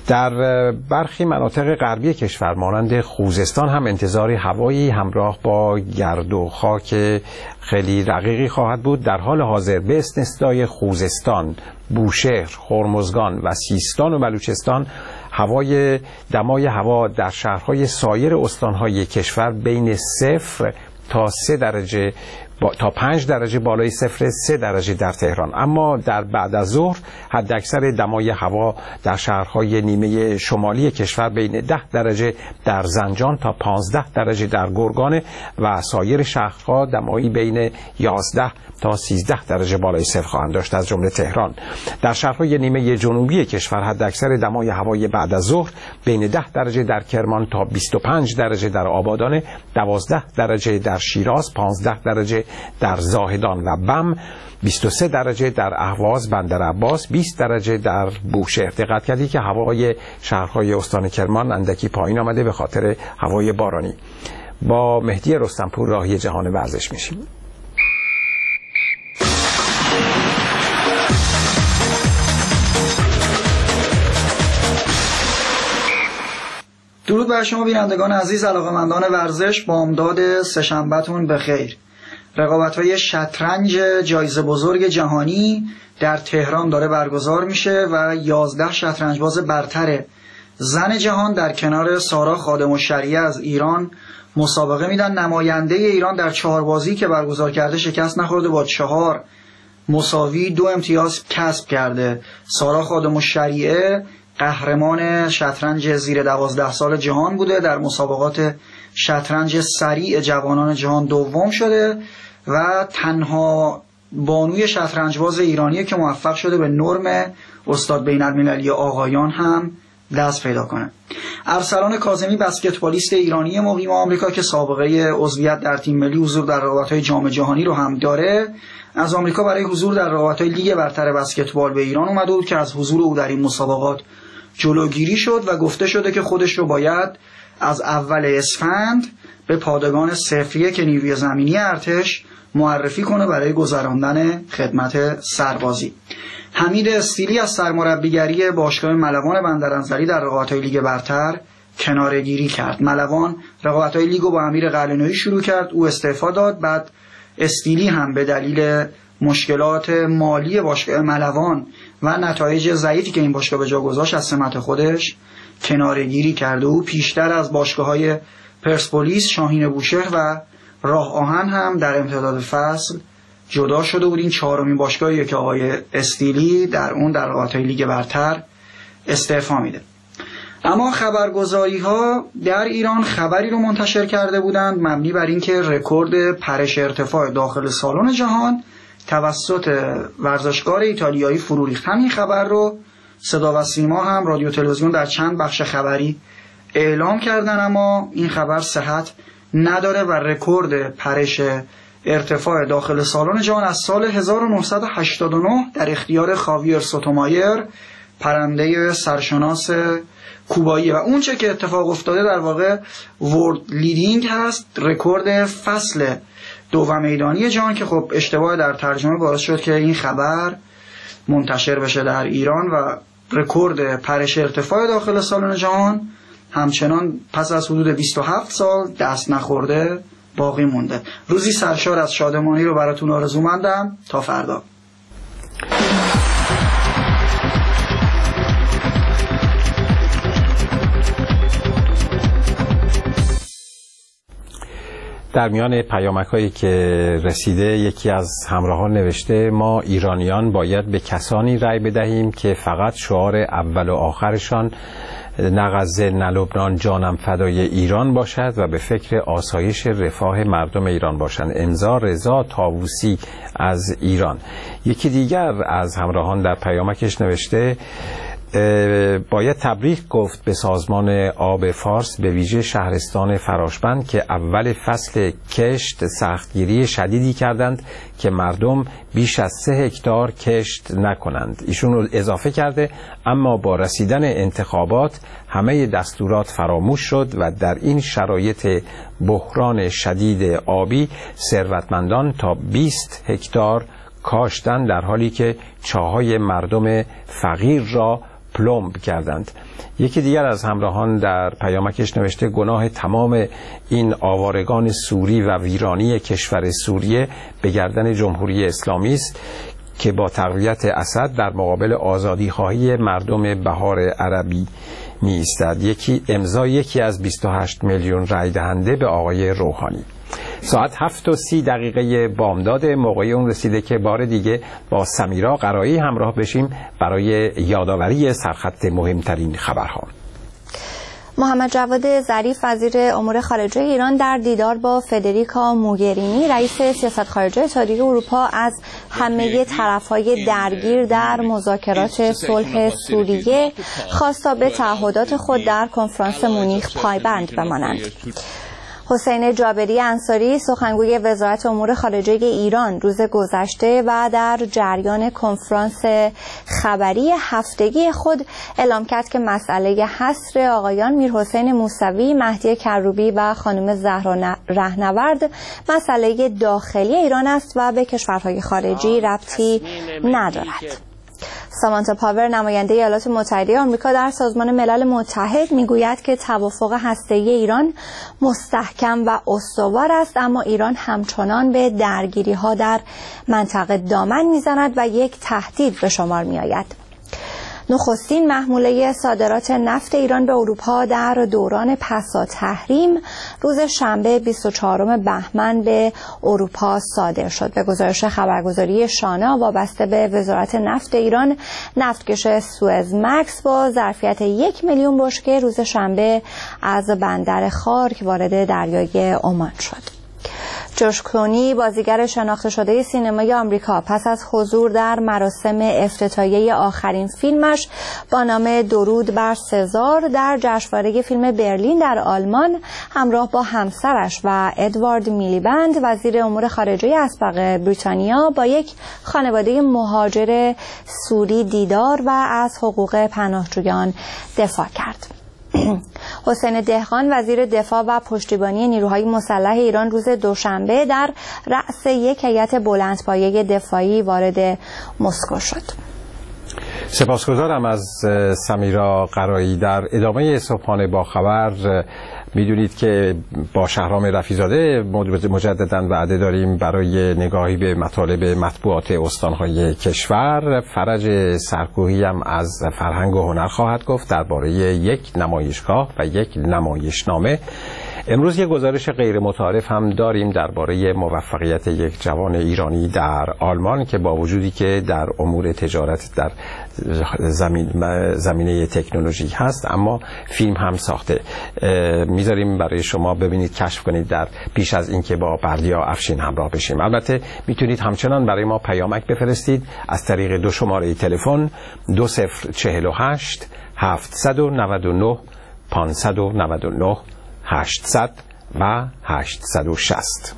در برخی مناطق غربی کشور مانند خوزستان هم انتظاری هوایی همراه با گرد و خاک خیلی رقیقی خواهد بود. در حال حاضر به استثنای خوزستان، بوشهر، هرمزگان و سیستان و بلوچستان هوای دمای هوا در شهرهای سایر استانهای کشور بین صفر تا سه درجه با تا پنج درجه بالای صفر، سه درجه در تهران. اما در بعد از ظهر حداکثر دمای هوا در شهرهای نیمه شمالی کشور بین ده درجه در زنجان تا پانزده درجه در گرگان و سایر شهرها دمایی بین یازده تا سیزده درجه بالای صفر خواهند داشت، از جمله تهران. در شهرهای نیمه جنوبی کشور حداکثر دمای هوای بعد از ظهر بین ده درجه در کرمان تا بیست و پنج درجه در آبادان، دوازده درجه در شیراز، پانزده درجه در زاهدان و بم، بیست و سه درجه در اهواز بندر عباس، بیست درجه در بوشهر. دقت کردی که هوای شهرهای استان کرمان اندکی پایین آمده به خاطر هوای بارانی. با مهدی رستمپور راهی جهان ورزش میشیم. درود بر شما بینندگان عزیز، علاقه‌مندان ورزش، بامداد سه‌شنبه‌تون بخیر. رقابت‌های شطرنج جایزه بزرگ جهانی در تهران داره برگزار میشه و یازده شطرنجباز برتر زن جهان در کنار سارا خادم الشریعه از ایران مسابقه میدن. نماینده ایران در چهار بازی که برگزار کرده شکست نخورده، با چهار مساوی دو امتیاز کسب کرده. سارا خادم الشریعه قهرمان شطرنج زیر دوازده سال جهان بوده، در مسابقات شطرنج سریع جوانان جهان دوم شده و تنها بانوی شطرنجباز ایرانیه که موفق شده به نرم استاد بین‌المللی آقایان هم دست پیدا کنه. ارسلان کاظمی بسکتبالیست ایرانی مقیم آمریکا که سابقه عضویت در تیم ملی حضور در رقابت‌های جام جهانی رو هم داره، از آمریکا برای حضور در رقابت‌های لیگ برتر بسکتبال به ایران اومده بود که از حضور او در این مسابقات جلوگیری شد و گفته شده که خودش رو باید از اول اسفند به پادگان صفریه که نیروی زمینی ارتش معرفی کنه برای گذراندن خدمت سربازی. حمید استیلی از سرمربیگری باشگاه ملوان بندرانزلی در رقابت‌های لیگ برتر کناره‌گیری کرد. ملوان رقابت‌های لیگ رو با امیر قلعه‌نویی شروع کرد، او استعفا داد. بعد استیلی هم به دلیل مشکلات مالی باشگاه ملوان و نتایج ضعیفی که این باشگاه به جا گذاشت از سمت خودش کناره‌گیری کرد. او پیشتر از باشگاه‌های پرسپولیس، شاهین بوشهر و راه آهن هم در امتداد فصل جدا شده بود. این چهارمین باشگاهیه که آقای استیلی در اون در رقابت‌های لیگ برتر استعفا میده. اما خبرگزاری‌ها در ایران خبری رو منتشر کرده بودند مبنی بر اینکه رکورد پرش ارتفاع داخل سالن جهان توسط ورزشکار ایتالیایی فرو ریخت. همین خبر رو صدا و سیما هم رادیو تلویزیون در چند بخش خبری اعلام کردن، اما این خبر صحت نداره و رکورد پرش ارتفاع داخل سالن جهان از سال هزار و نهصد و هشتاد و نه در اختیار خاویر سوتومایر، پرنده سرشناس کوبایی، و اون چه که اتفاق افتاده در واقع ورلد لیدینگ هست، رکورد فصل دو میدانی جهان، که خب اشتباه در ترجمه باعث شد که این خبر منتشر بشه در ایران و رکورد پرش ارتفاع داخل سالن جهان همچنان پس از حدود بیست و هفت سال دست نخورده باقی مونده. روزی سرشار از شادمانی رو براتون آرزومندم. تا فردا. در میان پیامک هایی که رسیده یکی از همراهان نوشته: ما ایرانیان باید به کسانی رأی بدهیم که فقط شعار اول و آخرشان نه غزه نه لبنان جانم فدای ایران باشد و به فکر آسایش رفاه مردم ایران باشند. امضا رضا طاووسی از ایران. یکی دیگر از همراهان در پیامکش نوشته: باید تبریک گفت به سازمان آب فارس، به ویژه شهرستان فراشبند که اول فصل کشت سختگیری شدیدی کردند که مردم بیش از سه هکتار کشت نکنند. ایشون رو اضافه کرده: اما با رسیدن انتخابات همه دستورات فراموش شد و در این شرایط بحران شدید آبی ثروتمندان تا بیست هکتار کاشتن، در حالی که چاهای مردم فقیر را پلمب کردند. یکی دیگر از همراهان در پیامکش نوشته گناه تمام این آوارگان سوری و ویرانی کشور سوریه به گردن جمهوری اسلامی است که با تقویت اسد در مقابل آزادیخواهی مردم بهار عربی می ایستد. یکی امضای یکی از بیست و هشت میلیون رای دهنده به آقای روحانی. ساعت هفت و سی دقیقه بامداد موقعی اون رسیده که بار دیگه با سمیرا قرایی همراه بشیم برای یادآوری سرخط مهمترین خبرها. محمد جواد ظریف وزیر امور خارجه ایران در دیدار با فدریکا موگرینی رئیس سیاست خارجه اتحادیه اروپا از همه طرف‌های درگیر در مذاکرات صلح سوریه خواست تا به تعهدات خود در کنفرانس مونیخ پایبند بمانند. حسین جابری انصاری سخنگوی وزارت امور خارجه ایران روز گذشته و در جریان کنفرانس خبری هفتگی خود اعلام کرد که مسئله حصر آقایان میرحسین موسوی، مهدی کروبی و خانم زهرا رهنورد مسئله داخلی ایران است و به کشورهای خارجی ربطی ندارد. سامانتا پاور نماینده ایالات متحده آمریکا در سازمان ملل متحد میگوید که توافق هسته‌ای ایران مستحکم و استوار است، اما ایران همچنان به درگیری‌ها در منطقه دامن میزند و یک تهدید به شمار میآید. نخستین محموله صادرات نفت ایران به اروپا در دوران پسا تحریم روز شنبه بیست و چهارم بهمن به اروپا صادر شد. به گزارش خبرگزاری شانا وابسته به وزارت نفت ایران، نفتکش سوئز مکس با ظرفیت یک میلیون بشکه روز شنبه از بندر خارک وارد دریای عمان شد. جورج کلونی بازیگر شناخته شده سینمای آمریکا پس از حضور در مراسم افتتاحیه آخرین فیلمش با نام درود بر سزار در جشنواره فیلم برلین در آلمان همراه با همسرش و ادوارد میلیبند وزیر امور خارجه اسبق بریتانیا با یک خانواده مهاجر سوری دیدار و از حقوق پناهجویان دفاع کرد. حسین دهقان وزیر دفاع و پشتیبانی نیروهای مسلح ایران روز دوشنبه در رأس یک هیئت بلندپایه دفاعی وارد مسکو شد. سپاسگزارم از سمیرا قرایی. در ادامه صبحانه با خبر میدونید که با شهرام رفیع‌زاده مجدداً وعده داریم برای نگاهی به مطالب مطبوعات استانهای کشور. فرج سرکوهی هم از فرهنگ و هنر خواهد گفت درباره یک نمایشگاه و یک نمایشنامه. امروز یک گزارش غیر متعارف هم داریم درباره موفقیت یک جوان ایرانی در آلمان که با وجودی که در امور تجارت در زمین زمینه تکنولوژی هست اما فیلم هم ساخته. میذاریم برای شما ببینید، کشف کنید در پیش از اینکه با بردیا افشین همراه بشیم. البته میتونید همچنان برای ما پیامک بفرستید از طریق دو شماره تلفن دو صفر چهل و هشت هفتصد و نود و نه پانصد و نود و نه هشتصد و هشتصد و شصت.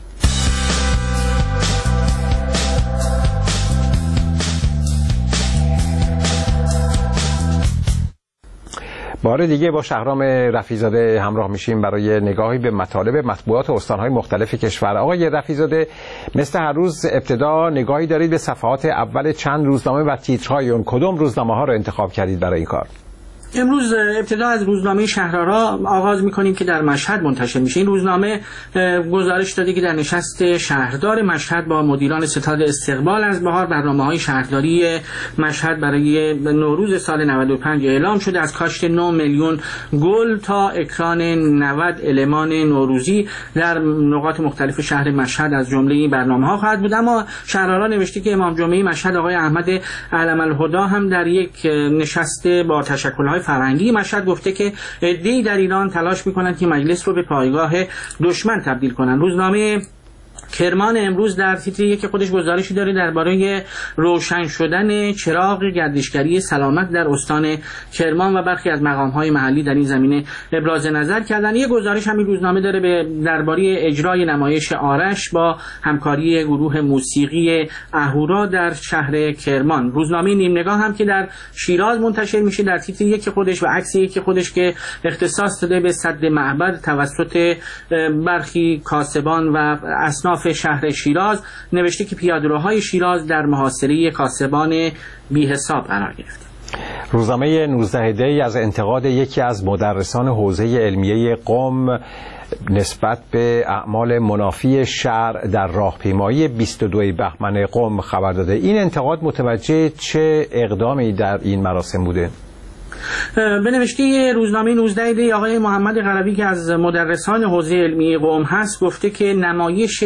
بار دیگه با شهرام رفیع‌زاده همراه میشیم برای نگاهی به مطالب مطبوعات استانهای مختلف کشور. آقای رفیع‌زاده، مثل هر روز ابتدا نگاهی دارید به صفحات اول چند روزنامه و تیترهای اون. کدوم روزنامه ها رو انتخاب کردید برای این کار؟ امروز ابتدا از روزنامه شهرآرا آغاز می‌کنیم که در مشهد منتشر میشه. این روزنامه گزارش داده که در نشست شهردار مشهد با مدیران ستاد استقبال از بهار برنامه‌های شهرداری مشهد برای نوروز سال نود و پنج اعلام شده. از کاشت نه میلیون گل تا اکران نود المان نوروزی در نقاط مختلف شهر مشهد از جمله این برنامه‌ها خواهد بود. اما شهرآرا نوشته که امام جمعه مشهد آقای احمد علم‌الهدی هم در یک نشست با تشکل‌های فرهنگی مشهد گفته که عده‌ای در ایران تلاش می‌کنند که مجلس رو به پایگاه دشمن تبدیل کنند. روزنامه کرمان امروز در تیتر یک خودش گزارشی داره درباره روشن شدن چراغ گردشگری سلامت در استان کرمان و برخی از مقام‌های محلی در این زمینه ابراز نظر کردن. یک گزارش همین روزنامه داره به درباره اجرای نمایش آرش با همکاری گروه موسیقی اهورا در شهر کرمان. روزنامه نیم نگاه هم که در شیراز منتشر میشه در تیتر یک خودش و عکس یک خودش که اختصاص داده به سد معبد توسط برخی کاسبان و اصناف شهر شیراز نوشته که پیاده‌روهای شیراز در محاصره کاسبان بی حساب قرار گرفت. روزنامه نوزده دی از انتقاد یکی از مدرسان حوزه علمیه قم نسبت به اعمال منافی شرع در راهپیمایی بیست و دو بهمن قم خبر داده. این انتقاد متوجه چه اقدامی در این مراسم بوده؟ به نوشته روزنامه نوزده دی آقای محمد قروی که از مدرسان حوزه علمی قم هست گفته که نمایش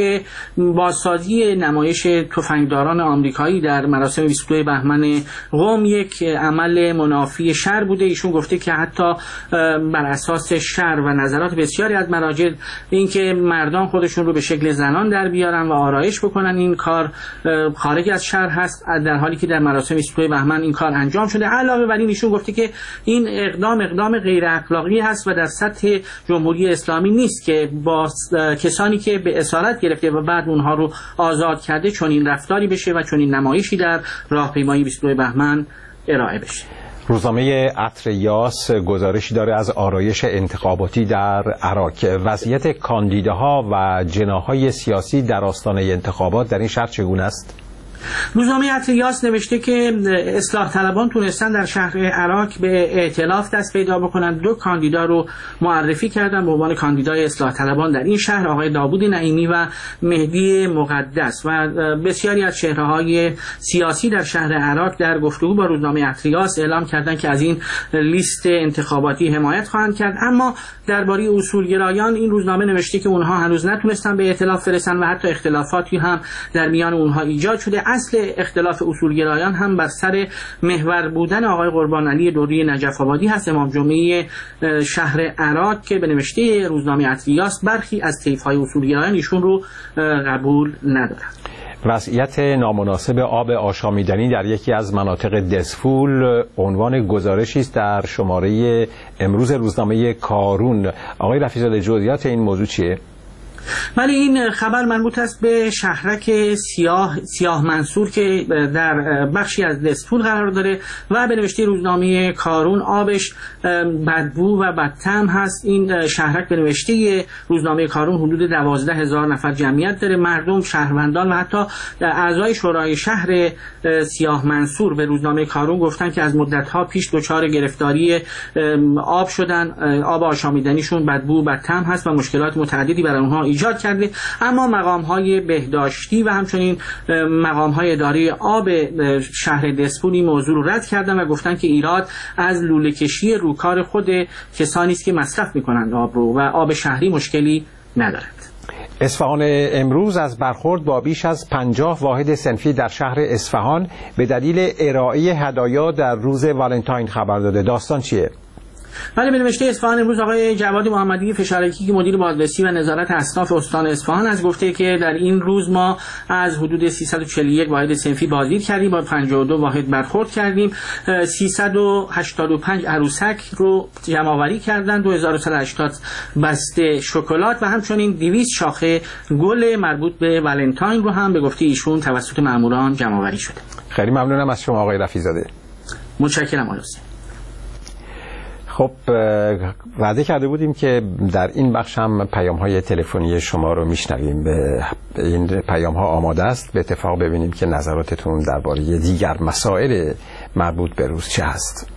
بازسازی نمایش تفنگداران آمریکایی در مراسم بیست و دو بهمن قم یک عمل منافی شرع بوده. ایشون گفته که حتی بر اساس شرع و نظرات بسیاری از مراجع اینکه مردان خودشون رو به شکل زنان در بیارن و آرایش بکنن این کار خارج از شرع هست، در حالی که در مراسم بیست و دو بهمن این کار انجام شده. علاوه بر این ایشون گفته که این اقدام اقدام غیر اخلاقی هست و در سطح جمهوری اسلامی نیست که با کسانی که به اسارت گرفته و بعد اونها رو آزاد کرده چنین رفتاری بشه و چنین نمایشی در راهپیمایی بیست و دو بهمن ارائه بشه. روزنامه عطر یاس گزارشی داره از آرایش انتخاباتی در عراق. وضعیت کاندیداها و جناح‌های سیاسی در آستانه انتخابات در این شهر چگونه است؟ روزنامه عطریاس نوشته که اصلاح طلبان تونستن در شهر عراق به ائتلاف دست پیدا بکنن. دو کاندیدا رو معرفی کردن به عنوان کاندیدای اصلاح طلبان در این شهر، آقای داوود نعیمی و مهدی مقدس، و بسیاری از چهره‌های سیاسی در شهر عراق در گفتگو با روزنامه عطریاس اعلام کردند که از این لیست انتخاباتی حمایت خواهند کرد. اما درباره اصولگرایان این روزنامه نوشته که اونها هنوز نتونستن به ائتلاف برسن و حتی اختلافاتی هم در میان اونها ایجاد شده. اصل اختلاف اصولگرایان هم بر سر محور بودن آقای قربان علی دوری نجف آبادی هست، امام جمعه شهر عراق، که به نوشته روزنامه عطریاس برخی از طیف‌های اصولگرایان ایشون رو قبول ندارند. وضعیت نامناسب آب آشامیدنی در یکی از مناطق دسفول عنوان گزارشی است در شماره امروز روزنامه کارون. آقای رفیع‌زاده جزئیات این موضوع چیه؟ ولی این خبر مربوط است به شهرک سیاه سیاه منصور که در بخشی از دسفول قرار داره و به نوشته روزنامه کارون آبش بدبو و بدطعم هست. این شهرک به نوشته روزنامه کارون حدود دوازده هزار نفر جمعیت داره. مردم، شهروندان و حتی اعضای شورای شهر سیاه منصور به روزنامه کارون گفتن که از مدت‌ها پیش دچار گرفتاری آب شدن. آب آشامیدنیشون بدبو و بدطعم هست و مشکلات متعددی برای اونها ایجاد کرده. اما مقام‌های بهداشتی و همچنین مقام‌های اداره آب شهر دسفول این موضوع رو رد کردن و گفتن که ایراد از لوله کشی روکار خود کسانی است که مصرف می‌کنند آب رو و آب شهری مشکلی ندارد. اصفهان امروز از برخورد با بیش از پنجاه واحد صنفی در شهر اصفهان به دلیل ارائه هدایا در روز والنتاین خبر داده. داستان چیه؟ ولی به نوشته اصفهان امروز آقای جواد محمدی فشارکی که مدیر بازرسی و نظارت اصناف استان اصفهان از گفته که در این روز ما از حدود سیصد و چهل و یک واحد صنفی بازدید کردیم، با پنجاه و دو واحد برخورد کردیم، سیصد و هشتاد و پنج عروسک رو جمع آوری کردن، دو هزار و صد و هشتاد بسته شکلات و همچنین دویست شاخه گل مربوط به والنتاین رو هم به گفته ایشون توسط ماموران جمع آوری شده. خیلی ممنونم از شما آقای رفیع‌زاده. متشکرم آقای. خب وعده کرده بودیم که در این بخش هم پیام‌های تلفنی شما رو میشنویم. به این پیام‌ها آماده است. به اتفاق ببینیم که نظراتتون درباره دیگر مسائل مربوط به روز چه هست.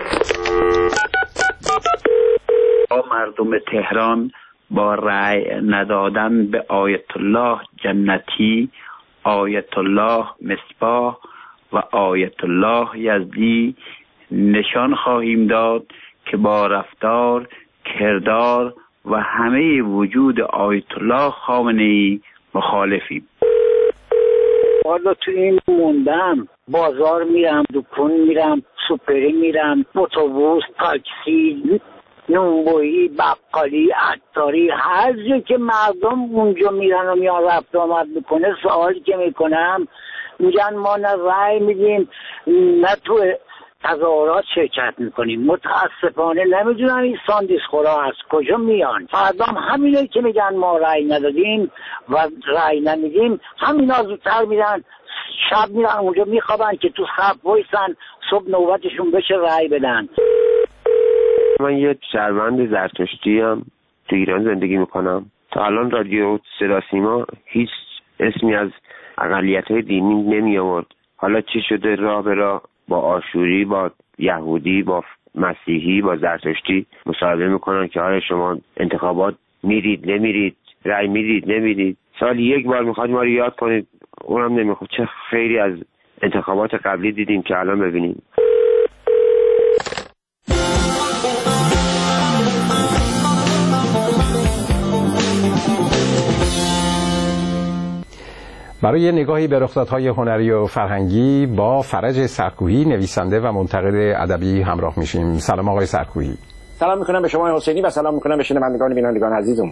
مردم تهران با رأی ندادن به آیت الله جنتی، آیت الله مصباح و آیت الله یزدی نشان خواهیم داد که با رفتار، کردار و همه وجود آیت الله خامنه‌ای مخالفیم. والا تو این موندم، بازار میرم، دکون میرم، سوپری میرم، اتوبوس، تاکسی، نونبویی، بقالی، عطاری، هر جا که مردم اونجا میرن و میان رفت آمد میکنه، سوالی که میکنم میگن ما نه رأی میدیم نه تو تظاهرات شرکت میکنیم. متاسفانه نمیدونم این ساندیس خورا از کجا میان. فردا همینایی که میگن ما رأی ندادیم و رأی نمیدیم همینا زودتر میرن، شب میرن اونجا میخوابن که تو صف وایسن صبح نوبتشون بشه رأی بدن. من یه شهروند زرتشتی ام، تو ایران زندگی میکنم. تا الان رادیو صدا سیما هیچ اسمی از اقلیت‌های دینی نمی آورد. حالا چی شده راه به راه با آشوری با یهودی، با مسیحی، با زرتشتی مصاحبه میکنن که آیا شما انتخابات میرید نمیرید، رأی میدید نمیدید، سال یک بار میخواد ما رو یاد کنید، اونم نمیخواد. چه خیلی از انتخابات قبلی دیدیم که الان ببینیم. برای نگاهی به رخدادهای هنری و فرهنگی با فرج سرکویی، نویسنده و منتقد ادبی همراه میشیم. سلام آقای سرکویی. سلام میکنم به شما حسینی و سلام میکنم به شنوندگان و بینندگان عزیزم.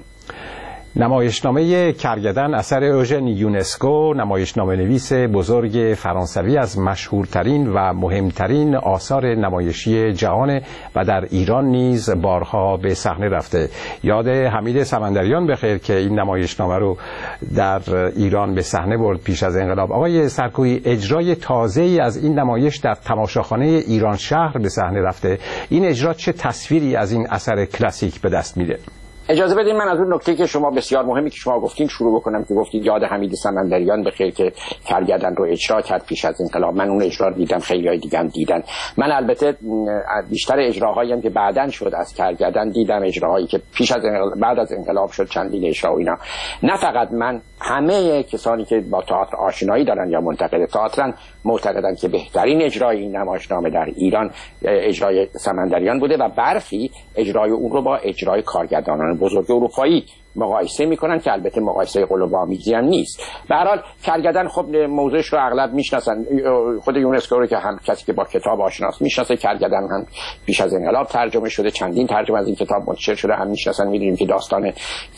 نمایشنامه کرگدن اثر اوژن یونسکو، نمایشنامه نویس بزرگ فرانسوی، از مشهورترین و مهمترین آثار نمایشی جهان و در ایران نیز بارها به صحنه رفته. یاد حمید سمندریان بخیر که این نمایشنامه رو در ایران به صحنه برد پیش از انقلاب. آقای سرکویی، اجرای تازه‌ای از این نمایش در تماشاخانه ایران شهر به صحنه رفته. این اجرا چه تصویری از این اثر کلاسیک به دست میده؟ اجازه بدین من از اون نکته که شما بسیار مهمی که شما گفتین شروع بکنم که گفتید یاد حمید سمندریان بخیر که کرگدن رو اجرا کرد پیش از انقلاب. من اون اجرا رو دیدم، خیلیای دیگه هم دیدن. من البته بیشتر اجراهایی هم که بعداً شد از کرگدن دیدم، اجراهایی که پیش از انقلاب، بعد از انقلاب شد چندین اجرا و اینا. نه فقط من، همه کسانی که با تئاتر آشنایی دارن یا منتقد تئاترن معتقدن که بهترین اجرای این نمایشنامه در ایران اجرای سمندریان بوده و برخی اجرای اون رو با اجرای کارگردانان بزرگ اروپایی مقایسه میکنن که البته مقایسه قلوب‌آمیزی هم نیست. به هر حال کرگدن خب موضوعش رو اغلب میشناسن، خود یونسکو رو که هم کسی که با کتاب آشناست میشناسه. کرگدن هم پیش از انقلاب ترجمه شده، چندین ترجمه از این کتاب منتشر شده، هم میشناسن. میدونیم که داستان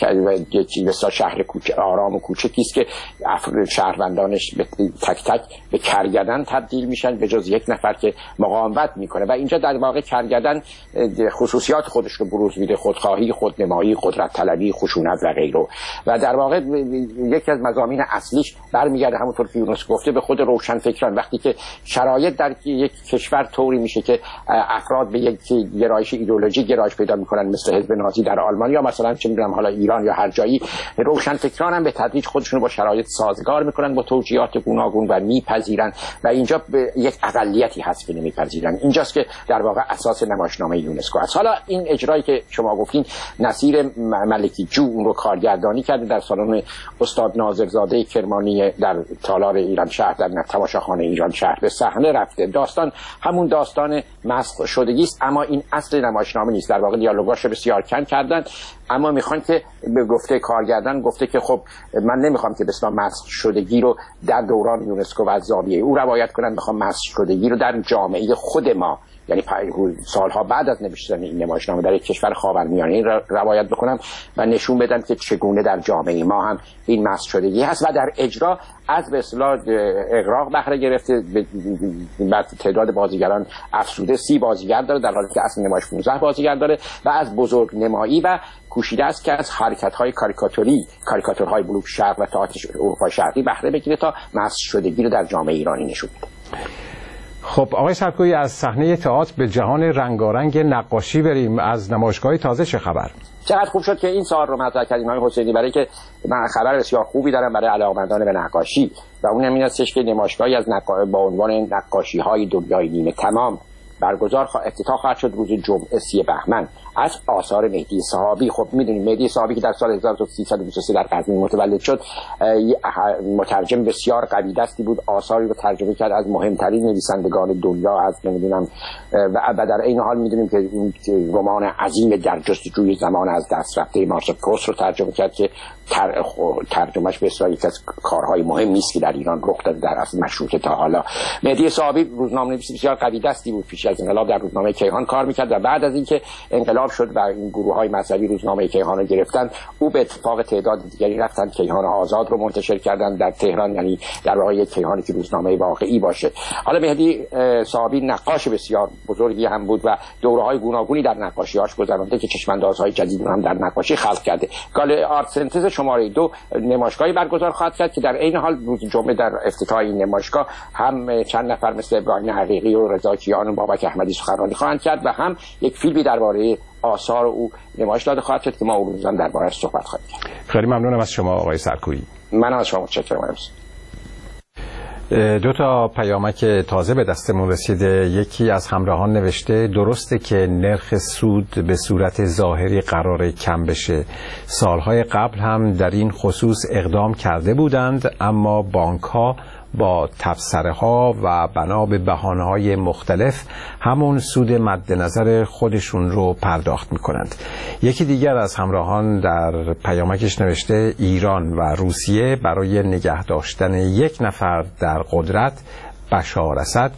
یکی بسیار شهر کوچه آرام و کوچکی است که شهروندانش تک تک به کرگدن تبدیل میشن به جز یک نفر که مقاومت میکنه و اینجا در واقع کرگدن خصوصیات خودش رو بروز میده: خودخواهی، خودنمایی، قدرت طلبی، خشونت و غیره. و در واقع یکی از مضامین اصلیش برمیگرده همونطور که یونسکو گفته به خود روشنفکران. وقتی که شرایط در یک کشور طوری میشه که افراد به یک گرایش ایدئولوژی گرایش پیدا میکنن مثل حزب نازی در آلمان یا مثلا چه میدونم حالا ایران یا هر جایی، روشنفکران هم به تدریج خودشون رو با شرایط سازگار میکنن با توجیهات گوناگون و میپذیرن و اینجا یک اقلیتی هست که نمیپذیرن. اینجاست که در واقع اساس نمایشنامه یونسکو است. حالا این اجرایی که شما گفتین نصیر ملکی جو اون رو کارگردانی کرده در سالن استاد ناظرزاده کرمانی در تالار ایران شهر، در تماشاخانه ایران شهر به صحنه رفته. داستان همون داستان مسخ شدگی است، اما این اصل نمایشنامه نیست. در واقع دیالوگاش بسیار کم کردن، اما میخوان که به گفته کارگردان گفته که خب من نمیخوام که به اصطلاح مسخ شدگی رو در دوران یونسکو و زاویه او روایت کنم، میخوام مسخ شدگی رو در جامعه خود ما، یعنی سالها بعد از نوشتن این نمایشنامه در یک کشور خاورمیانه روایت بکنم و نشون بدم که چگونه در جامعه ما هم این مسخ شدگی هست و در اجرا از به اصطلاح اغراق بهره گرفته. بعد تعداد بازیگران افزوده، سی بازیگر داره در حالی که اصل نمایش پانزده بازیگر داره و از بزرگ نمایی و کوشیده است که از حرکت‌های کاریکاتوری، کاریکاتورهای بلوک شرق و تئاتر اروپا شرقی بهره بگیره تا مسخ شدگی رو در جامعه ایرانی نشون بده. خب آقای سرکویی، از صحنه تئاتر به جهان رنگارنگ نقاشی بریم. از نمایشگاه تازه چه خبر؟ چقدر خوب شد که این سوال رو مطرح کردیم آقای حسینی، برای که من خبر بسیار خوبی دارم برای علاقه‌مندان به نقاشی و اون این هستش که نمایشگاهی از نقا... با عنوان نقاشی‌های دنیای نیمه تمام برگزار خوا... افتتاح خواهد شد روز جمعه سی بهمن از آثار مهدی صحابی. خب میدونید مهدی صحابی که در سال هزار و سیصد و بیست و سه در غزنین متولد شد، مترجم بسیار قوی دستی بود، آثاری رو ترجمه کرد از مهمترین نویسندگان دنیا، از نمیدونم و در این حال میدونیم که رمان عظیم در جستجوی زمان از دست رفته مارسل پروست رو ترجمه کرد که تر... ترجمهش به اصطلاح یکی از کارهای مهم نیست که در ایران رخ داده در اصل مشروطه تا حالا. مهدی صحابی روزنامه‌نویس بسیار قوی دستی بود، پیش از انقلاب در روزنامه کیهان کار میکرد و بعد از اینکه انقلاب شد و این گروه‌های مذهبی روزنامه کیهان رو گرفتن، او به اتفاق تعداد دیگری رفتن کیهان آزاد رو منتشر کردن در تهران، یعنی در واقع یک کیهانی که روزنامه واقعی باشه. حالا مهدی صحابی نقاش بسیار بزرگی هم بود و دوره‌های گوناگونی در نقاشی‌هاش گذرانده که چشم‌اندازهای جدیدی هم در نقاشی خلق کرده. گال آرت سنتز شماره دو نمایشگاهی برگزار خواهد کرد که در این حال روز جمعه در افتتاح این نمایشگاه هم چند نفر مثل ابراهیم حقیقی و رضا کیان و بابک احمدی سخنرانی خواهند کرد و هم یک فیلمی درباره آثار او نمایش داده خواهد شد که ما اون روزا درباره‌اش صحبت خواهیم کرد. خیلی ممنونم از شما آقای سرکویی. منم از شما متشکرم. دو تا پیامک تازه به دستمون رسیده. یکی از همراهان نوشته درسته که نرخ سود به صورت ظاهری قرار کم بشه. سالهای قبل هم در این خصوص اقدام کرده بودند، اما بانک‌ها با تبصره ها و بنا به بهانه های مختلف همون سود مد نظر خودشون رو پرداخت می کنند. یکی دیگر از همراهان در پیامکش نوشته ایران و روسیه برای نگه داشتن یک نفر در قدرت، بشار اسد،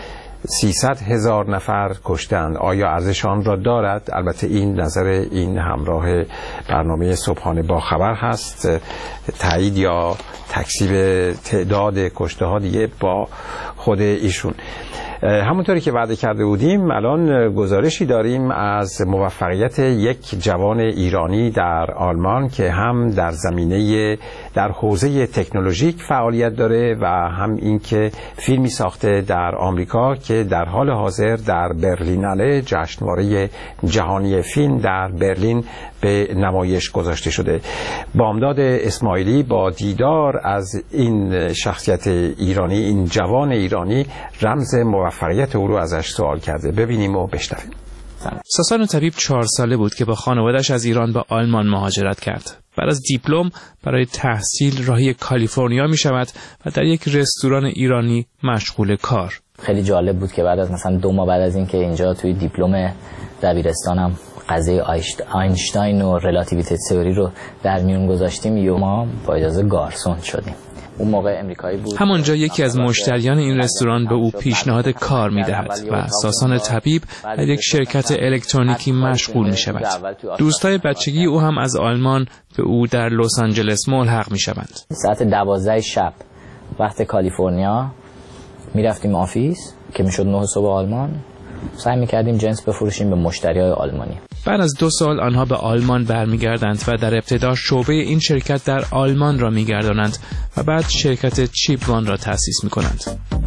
سیصد هزار نفر کشتند. آیا ارزش آن را دارد؟ البته این نظر این همراه برنامه صبحانه با خبر هست. تایید یا تکذیب تعداد کشته ها دیگه با خود ایشون. همونطوری که وعده کرده بودیم الان گزارشی داریم از موفقیت یک جوان ایرانی در آلمان که هم در زمینه در حوزه تکنولوژیک فعالیت داره و هم این که فیلمی ساخته در آمریکا که در حال حاضر در برلیناله جشنواره جهانی فیلم در برلین به نمایش گذاشته شده. بامداد اسماعیلی با دیدار از این شخصیت ایرانی، این جوان ایرانی، رمز موفقیت او رو ازش سوال کرده. ببینیم و بشنویم. ساسان طبیب چهار ساله بود که با خانواده‌اش از ایران به آلمان مهاجرت کرد. بعد از دیپلم برای تحصیل راهی کالیفرنیا می شود و در یک رستوران ایرانی مشغول کار. خیلی جالب بود که بعد از مثلا دو ماه بعد از اینکه اینجا توی دیپلم دبیرستانم قضیه آینشتاین و رلاتیویته تئوری رو در میون گذاشتیم، یه ما با اجازه گارسون شدیم. اون موقع امریکایی بود. همانجا یکی از مشتریان این رستوران به او پیشنهاد کار می‌دهد و ساسان طبیب در یک شرکت الکترونیکی مشغول می‌شود. دوستای بچگی او هم از آلمان به او در لس آنجلس ملحق می‌شوند. ساعت دوازده شب وقت کالیفرنیا می‌رفتیم آفیس که میشد نه صبح آلمان، سعی می‌کردیم جنس بفروشیم به مشتریای آلمانی. بعد از دو سال آنها به آلمان برمیگردند و در ابتدا شعبه این شرکت در آلمان را میگردانند و بعد شرکت چیپ وان را تأسیس میکنند.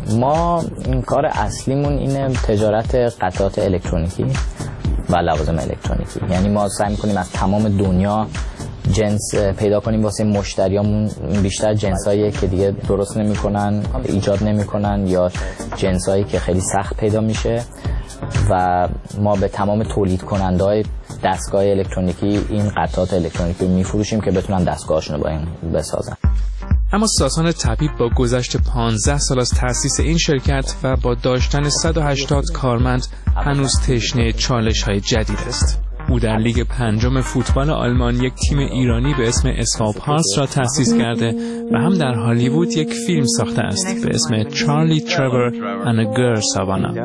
ما این کار اصلیمون اینه تجارت قطعات الکترونیکی و لوازم الکترونیکی. یعنی ما سعی میکنیم از تمام دنیا جنس پیدا کنیم واسه مشتریامون، بیشتر جنسایی که دیگه درست نمیکنن، ایجاد نمیکنن یا جنسایی که خیلی سخت پیدا میشه و ما به تمام تولید کننده‌های دستگاه الکترونیکی این قطعات الکترونیکی رو میفروشیم که بتونن دستگاهشون رو با این بسازن. اما ساسان طبیب با گذشت پانزده سال از تأسیس این شرکت و با داشتن صد و هشتاد کارمند هنوز تشنه چالش‌های جدید است. او در لیگ پنجم فوتبال آلمان یک تیم ایرانی به اسم اسواب هارس را تأسیس کرده و هم در هالیوود یک فیلم ساخته است به اسم چارلی ترور and a Girl Savannah.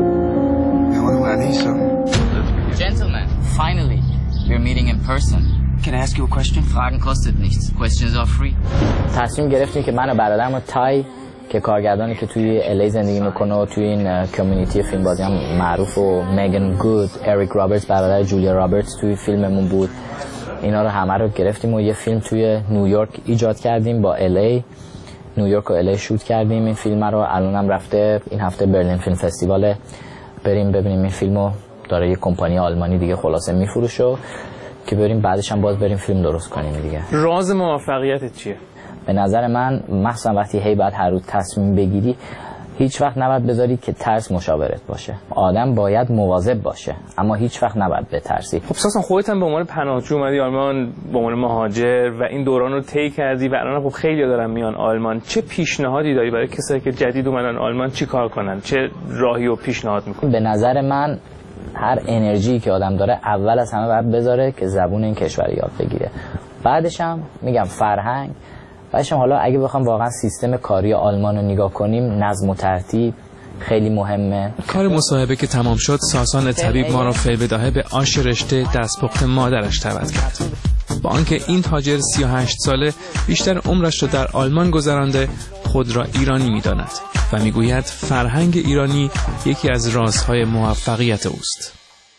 Gentlemen, finally, we're meeting in person. Can I ask you a question? Fragen kostet nichts. Questions are free. تصمیم گرفتیم که من و برادرم تای که کارگردانی که توی الی زندگی میکنه و توی این کامیونیتی فیلم بازی هم معروف و میگن گود، اریک رابرتس برادر جولیا رابرتس توی فیلممون بود، اینا رو همه رو گرفتیم و یه فیلم توی نیویورک ایجاد کردیم با الی. نیویورک و الی شوت کردیم این فیلم رو. الانم رفته این هفته برلین فیلم فستیواله، بریم ببینیم این فیلمو. داره یه کمپانی آلمانی دیگه خلاصه میفروشه که بریم بعدش هم باز بریم فیلم درست کنیم دیگه. راز موفقیتت چیه؟ به نظر من مثلا وقتی هی بعد هر روز تصمیم بگیری، هیچ وقت نباید بذاری که ترس مشاورت باشه. آدم باید مواظب باشه اما هیچ وقت نباید بترسی. خب ساسان خودت هم به عنوان پناهجو اومدی آلمان، به عنوان مهاجر و این دوران رو طی کردی و الان خب خیلی دارن میان آلمان. چه پیشنهادی داری برای کسایی که جدید اومدن آلمان چی کار کنن؟ چه راهی و پیشنهاد میکنی؟ به نظر من هر انرژی که آدم داره اول از همه باید بذاره که زبون این کشور یاد بگیره. بعدش هم میگم فرهنگ. بعدش هم حالا اگه بخوام واقعا سیستم کاری آلمان رو نگاه کنیم، نظم و ترتیب خیلی مهمه. کار مصاحبه که تمام شد، ساسان طبیب ما را فی‌البداهه به آش رشته دستپخت مادرش دعوت کرد. با آنکه این تاجر سی و هشت ساله بیشتر عمرش را در آلمان گذرانده، خود را ایرانی می‌داند و میگوید فرهنگ ایرانی یکی از رازهای موفقیت اوست.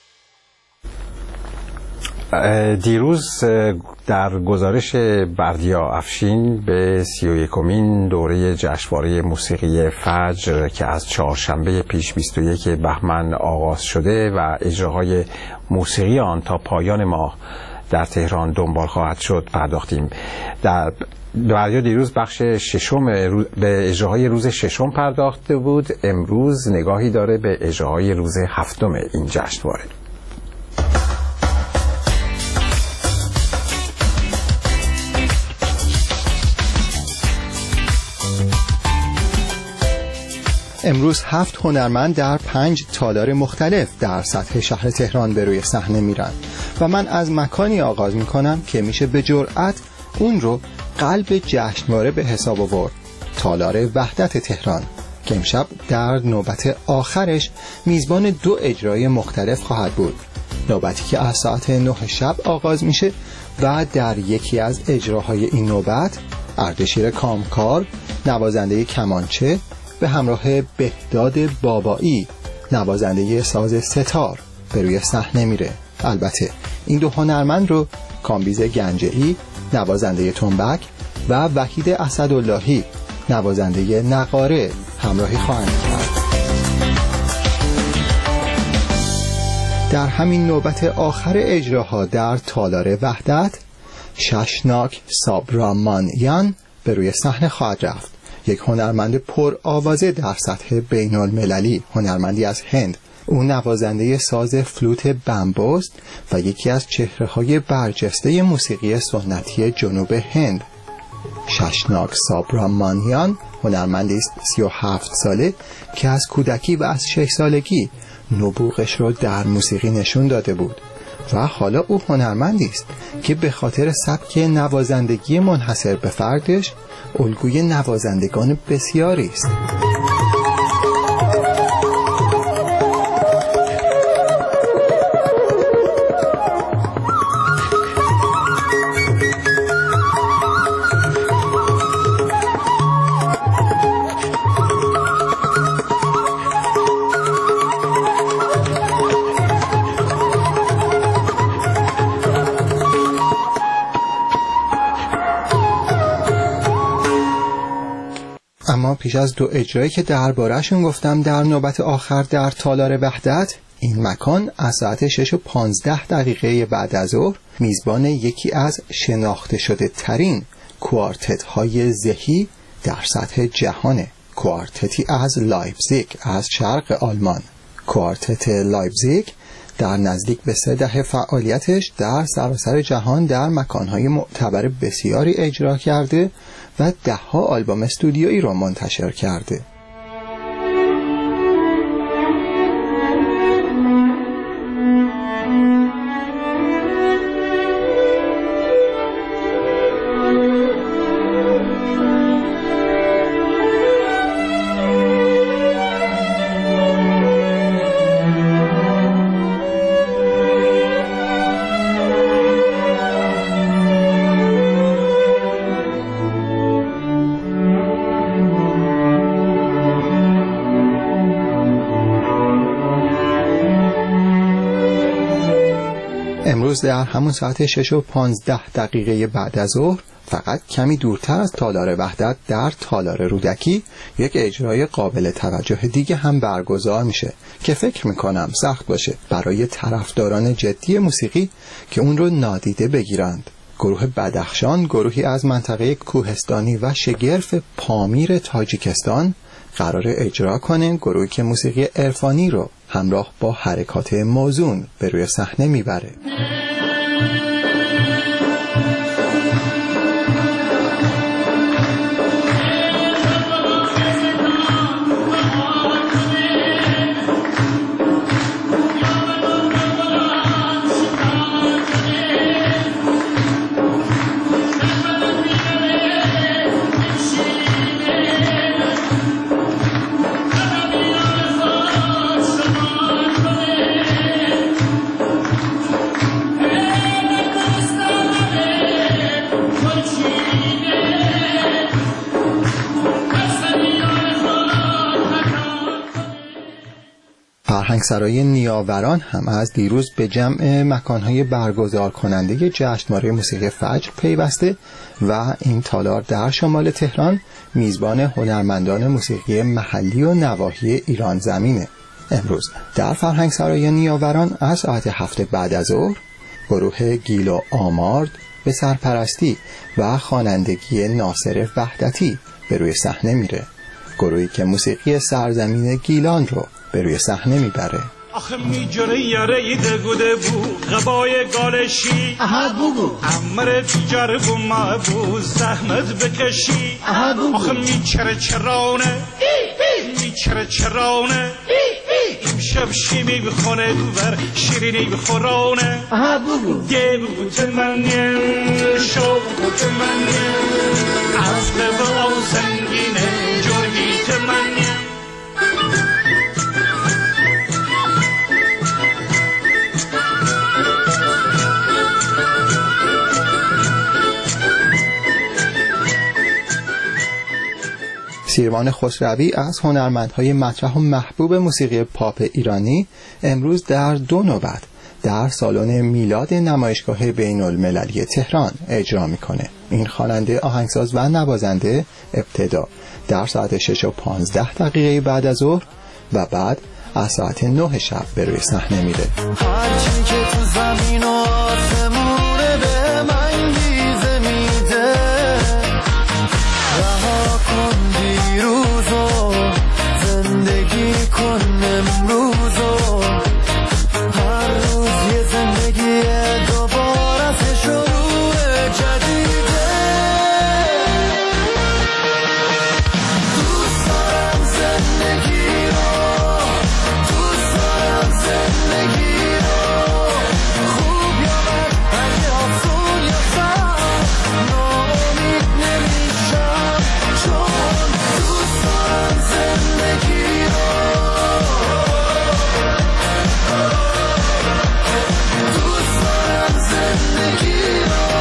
دیروز در گزارش بردیا افشین به سی و یکمین دوره جشنواره موسیقی فجر که از چهارشنبه پیش بیست و یک بهمن آغاز شده و اجراهای موسیقی آن تا پایان ماه در تهران دنبال خواهد شد پرداختیم. در رادیو دیروز بخش ششم به اجراهای روز ششم پرداخته بود، امروز نگاهی داره به اجراهای روز هفتم این جشنواره. امروز هفت هنرمند در پنج تالار مختلف در سطح شهر تهران به روی صحنه میرن و من از مکانی آغاز میکنم که میشه به جرأت اون رو قلب جشنواره به حساب آورد، تالار وحدت تهران که امشب در نوبت آخرش میزبان دو اجرای مختلف خواهد بود. نوبتی که از ساعت نه شب آغاز میشه و در یکی از اجراهای این نوبت اردشیر کامکار نوازنده کمانچه به همراه بهداد بابایی نوازنده ساز ستار به روی صحنه میره. البته این دو هنرمند رو کامبیز گنجه‌ای نوازنده تنبک و وحید اسداللهی نوازنده نقاره همراهی خواهند کرد. در همین نوبت آخر اجراها در تالار وحدت ششناک سابرامانیان به روی صحنه خواهد رفت، یک هنرمند پر آوازه در سطح بین المللی، هنرمندی از هند. او نوازنده ساز فلوت بمبوست و یکی از چهره‌های برجسته موسیقی سنتی جنوب هند. ششناک سابرامانیان هنرمندی است سی و هفت ساله که از کودکی و از شش سالگی نبوغش رو در موسیقی نشون داده بود و حالا او هنرمندی است که به خاطر سبک نوازندگی منحصر به فردش الگوی نوازندگان بسیاری است. اما پیش از دو اجرایی که درباره‌شون گفتم در نوبت آخر در تالار وحدت، این مکان از ساعت شش و پانزده دقیقه بعد از ظهر میزبان یکی از شناخته شده ترین کوارتت های ذهی در سطح جهانه. کوارتتی از لایپزیگ از شرق آلمان. کوارتت لایپزیگ در نزدیک به سه دهه فعالیتش در سراسر جهان در مکانهای معتبر بسیاری اجرا کرده و ده ها آلبوم استودیویی را منتشر کرده. امروز در همون ساعت شش و پانزده دقیقه بعد از ظهر فقط کمی دورتر از تالار وحدت در تالار رودکی یک اجرای قابل توجه دیگه هم برگزار میشه که فکر میکنم سخت باشه برای طرفداران جدی موسیقی که اون رو نادیده بگیرند. گروه بدخشان، گروهی از منطقه کوهستانی و شگرف پامیر تاجیکستان قرار اجرا کنه، گروهی که موسیقی عرفانی رو همراه با حرکات موزون به روی صحنه میبره. فرهنگسرای نیاوران هم از دیروز به جمع مکانهای برگزار کننده جشنواره موسیقی فجر پیوسته و این تالار در شمال تهران میزبان هنرمندان موسیقی محلی و نواحی ایران زمینه. امروز در فرهنگسرای نیاوران از ساعت هفت بعد از ظهر گروه گیل و آمارد به سرپرستی و خوانندگی ناصر وحدتی به روی صحنه میره. گروهی که موسیقی سرزمین گیلان رو به روی صحنه میبره. آخه میجره یاره دگوده بو غبای گالشی اها بوگو امر بیجاره بو محبوز زحمت بکشی اها بوگو آخه میچره چرانه میچره چرانه امشب شیمی بخونه دوور شیرینی بخورانه اها بوگو یه بوت منیم شو بوت منیم از قبل آن سنگینه جرگیت منیم. سیروان خسروی از هنرمندهای مطرح و محبوب موسیقی پاپ ایرانی امروز در دو نوبت در سالن میلاد نمایشگاه بین المللی تهران اجرا میکنه. این خواننده، آهنگساز و نوازنده ابتدا در ساعت شش و پانزده دقیقه بعد از ظهر و بعد از ساعت نه شب به روی صحنه میره. هرچی که تو زمین و آسمونه به من گیزه میده، رها کن دیروزو زندگی کن امروزو، هر روز یه زندگی دوباره از شروع جدیده. دوست دارم زندگی رو، دوست دارم زندگی رو، خوب یا بد، اگه آسون یا سخت، ناامید نمیشم چون دوست دارم زندگی رو، دوست دارم زندگی رو.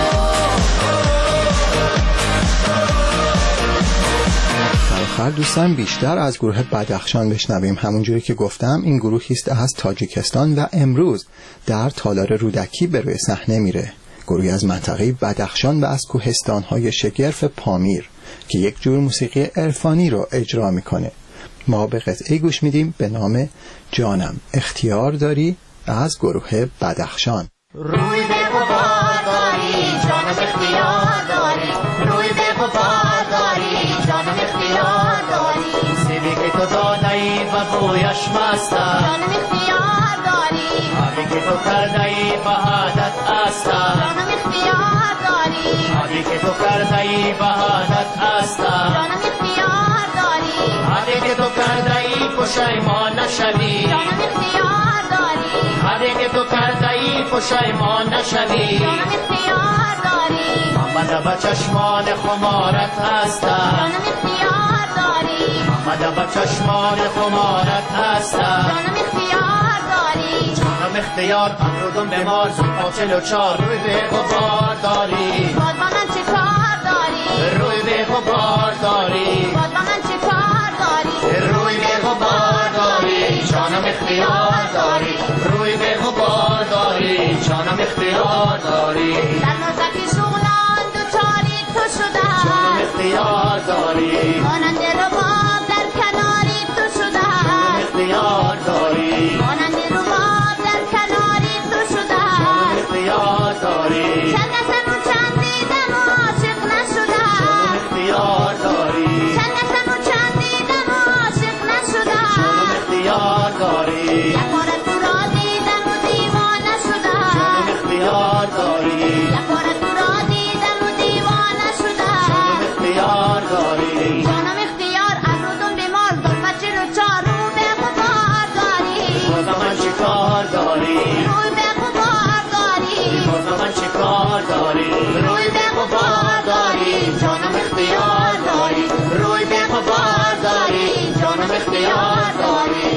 آخر دوستان بیشتر از گروه بدخشان بشنویم. همونجوری که گفتم این گروهی است از تاجیکستان و امروز در تالار رودکی به روی صحنه میره. گروهی از منطقه بدخشان و از کوهستان‌های شگرف پامیر که یک جور موسیقی عرفانی رو اجرا میکنه. ما به قطعه گوش میدیم به نام جانم اختیار داری از گروه بدخشان. روی به غبار داری جانم اختیار داری، روی به غبار داری جانم اختیار داری، سیبی که تو دادایی و بویش مستم، جانم اختیار داری، آبی که تو کردایی بهادت استم، جانم اختیار داری، آبی که تو کردایی بهادت استم، جانم اختیار داری، آبی که تو کردایی پشیمان نشوی، جانم اختیار داری، آبی که تو کردایی پشیمان نشوی، جانم اختیار داری، آمده به چشمان خمارت هستم، جانم اختیار داری، آمده به چشمان خمارت هستم، جانم اختیار داری، جانم اختیار امرودم به مال زلفا چل و چار، روی به غبار داری، باز با من چه کار داری، روی به غبار داری، باز با من چه کار داری، روی به غبار داری، جانم اختیار داری، روی به غبار داری، جانم اختیار داری، در نازکی شغلان دوچاری تو شدم، جانم اختیار داری، مانند رباب در کناری تو شدم، جانم اختیار داری، مانند رباب در کناری تو شدم، جانم اختیار داری، چند اصلا و چند دیدم و عاشق نشدم، جانم اختیار داری، چند اصلا و چند دیدم و عاشق نشدم، جانم اختیار داری، یک بار تو را دیدم و دیوانه شدم، جانم اختیار داری، یک بار تو را دیدم و دیوانه شدم، جانم اختیار داری، جانم اختیار امرودم بیمار زلفا چل و چار، رو به غبار داری، باز من چه کار داری، روی به غبار داری، باز من چه کار داری، روی به غبار داری، جانم اختیار داری، روی به غبار داری، جانم اختیار داری.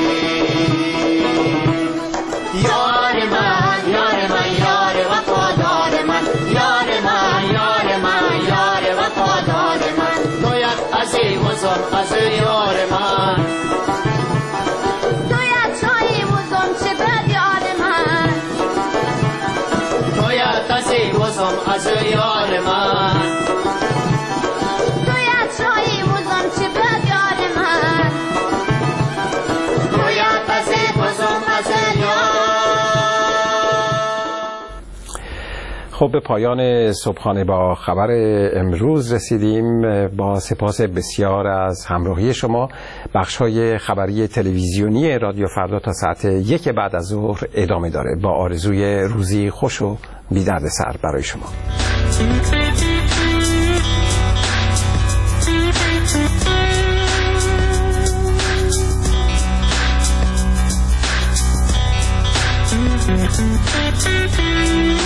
یار من یار من یار وفادار من، یار من یار من یار وفادار من، تویت عظیم و زم از یار من، تویت شایی و زم چه بد یار من، تویت عظیم و زم از یار من، تویت شایی و زم چه بد یار من، تویت عظیم و زم از یار. خب به پایان صبحانه با خبر امروز رسیدیم. با سپاس بسیار از همراهی شما. بخش‌های خبری تلویزیونی رادیو فردا تا ساعت یک بعد از ظهر ادامه داره. با آرزوی روزی خوش و بی دردسر برای شما. Thank you.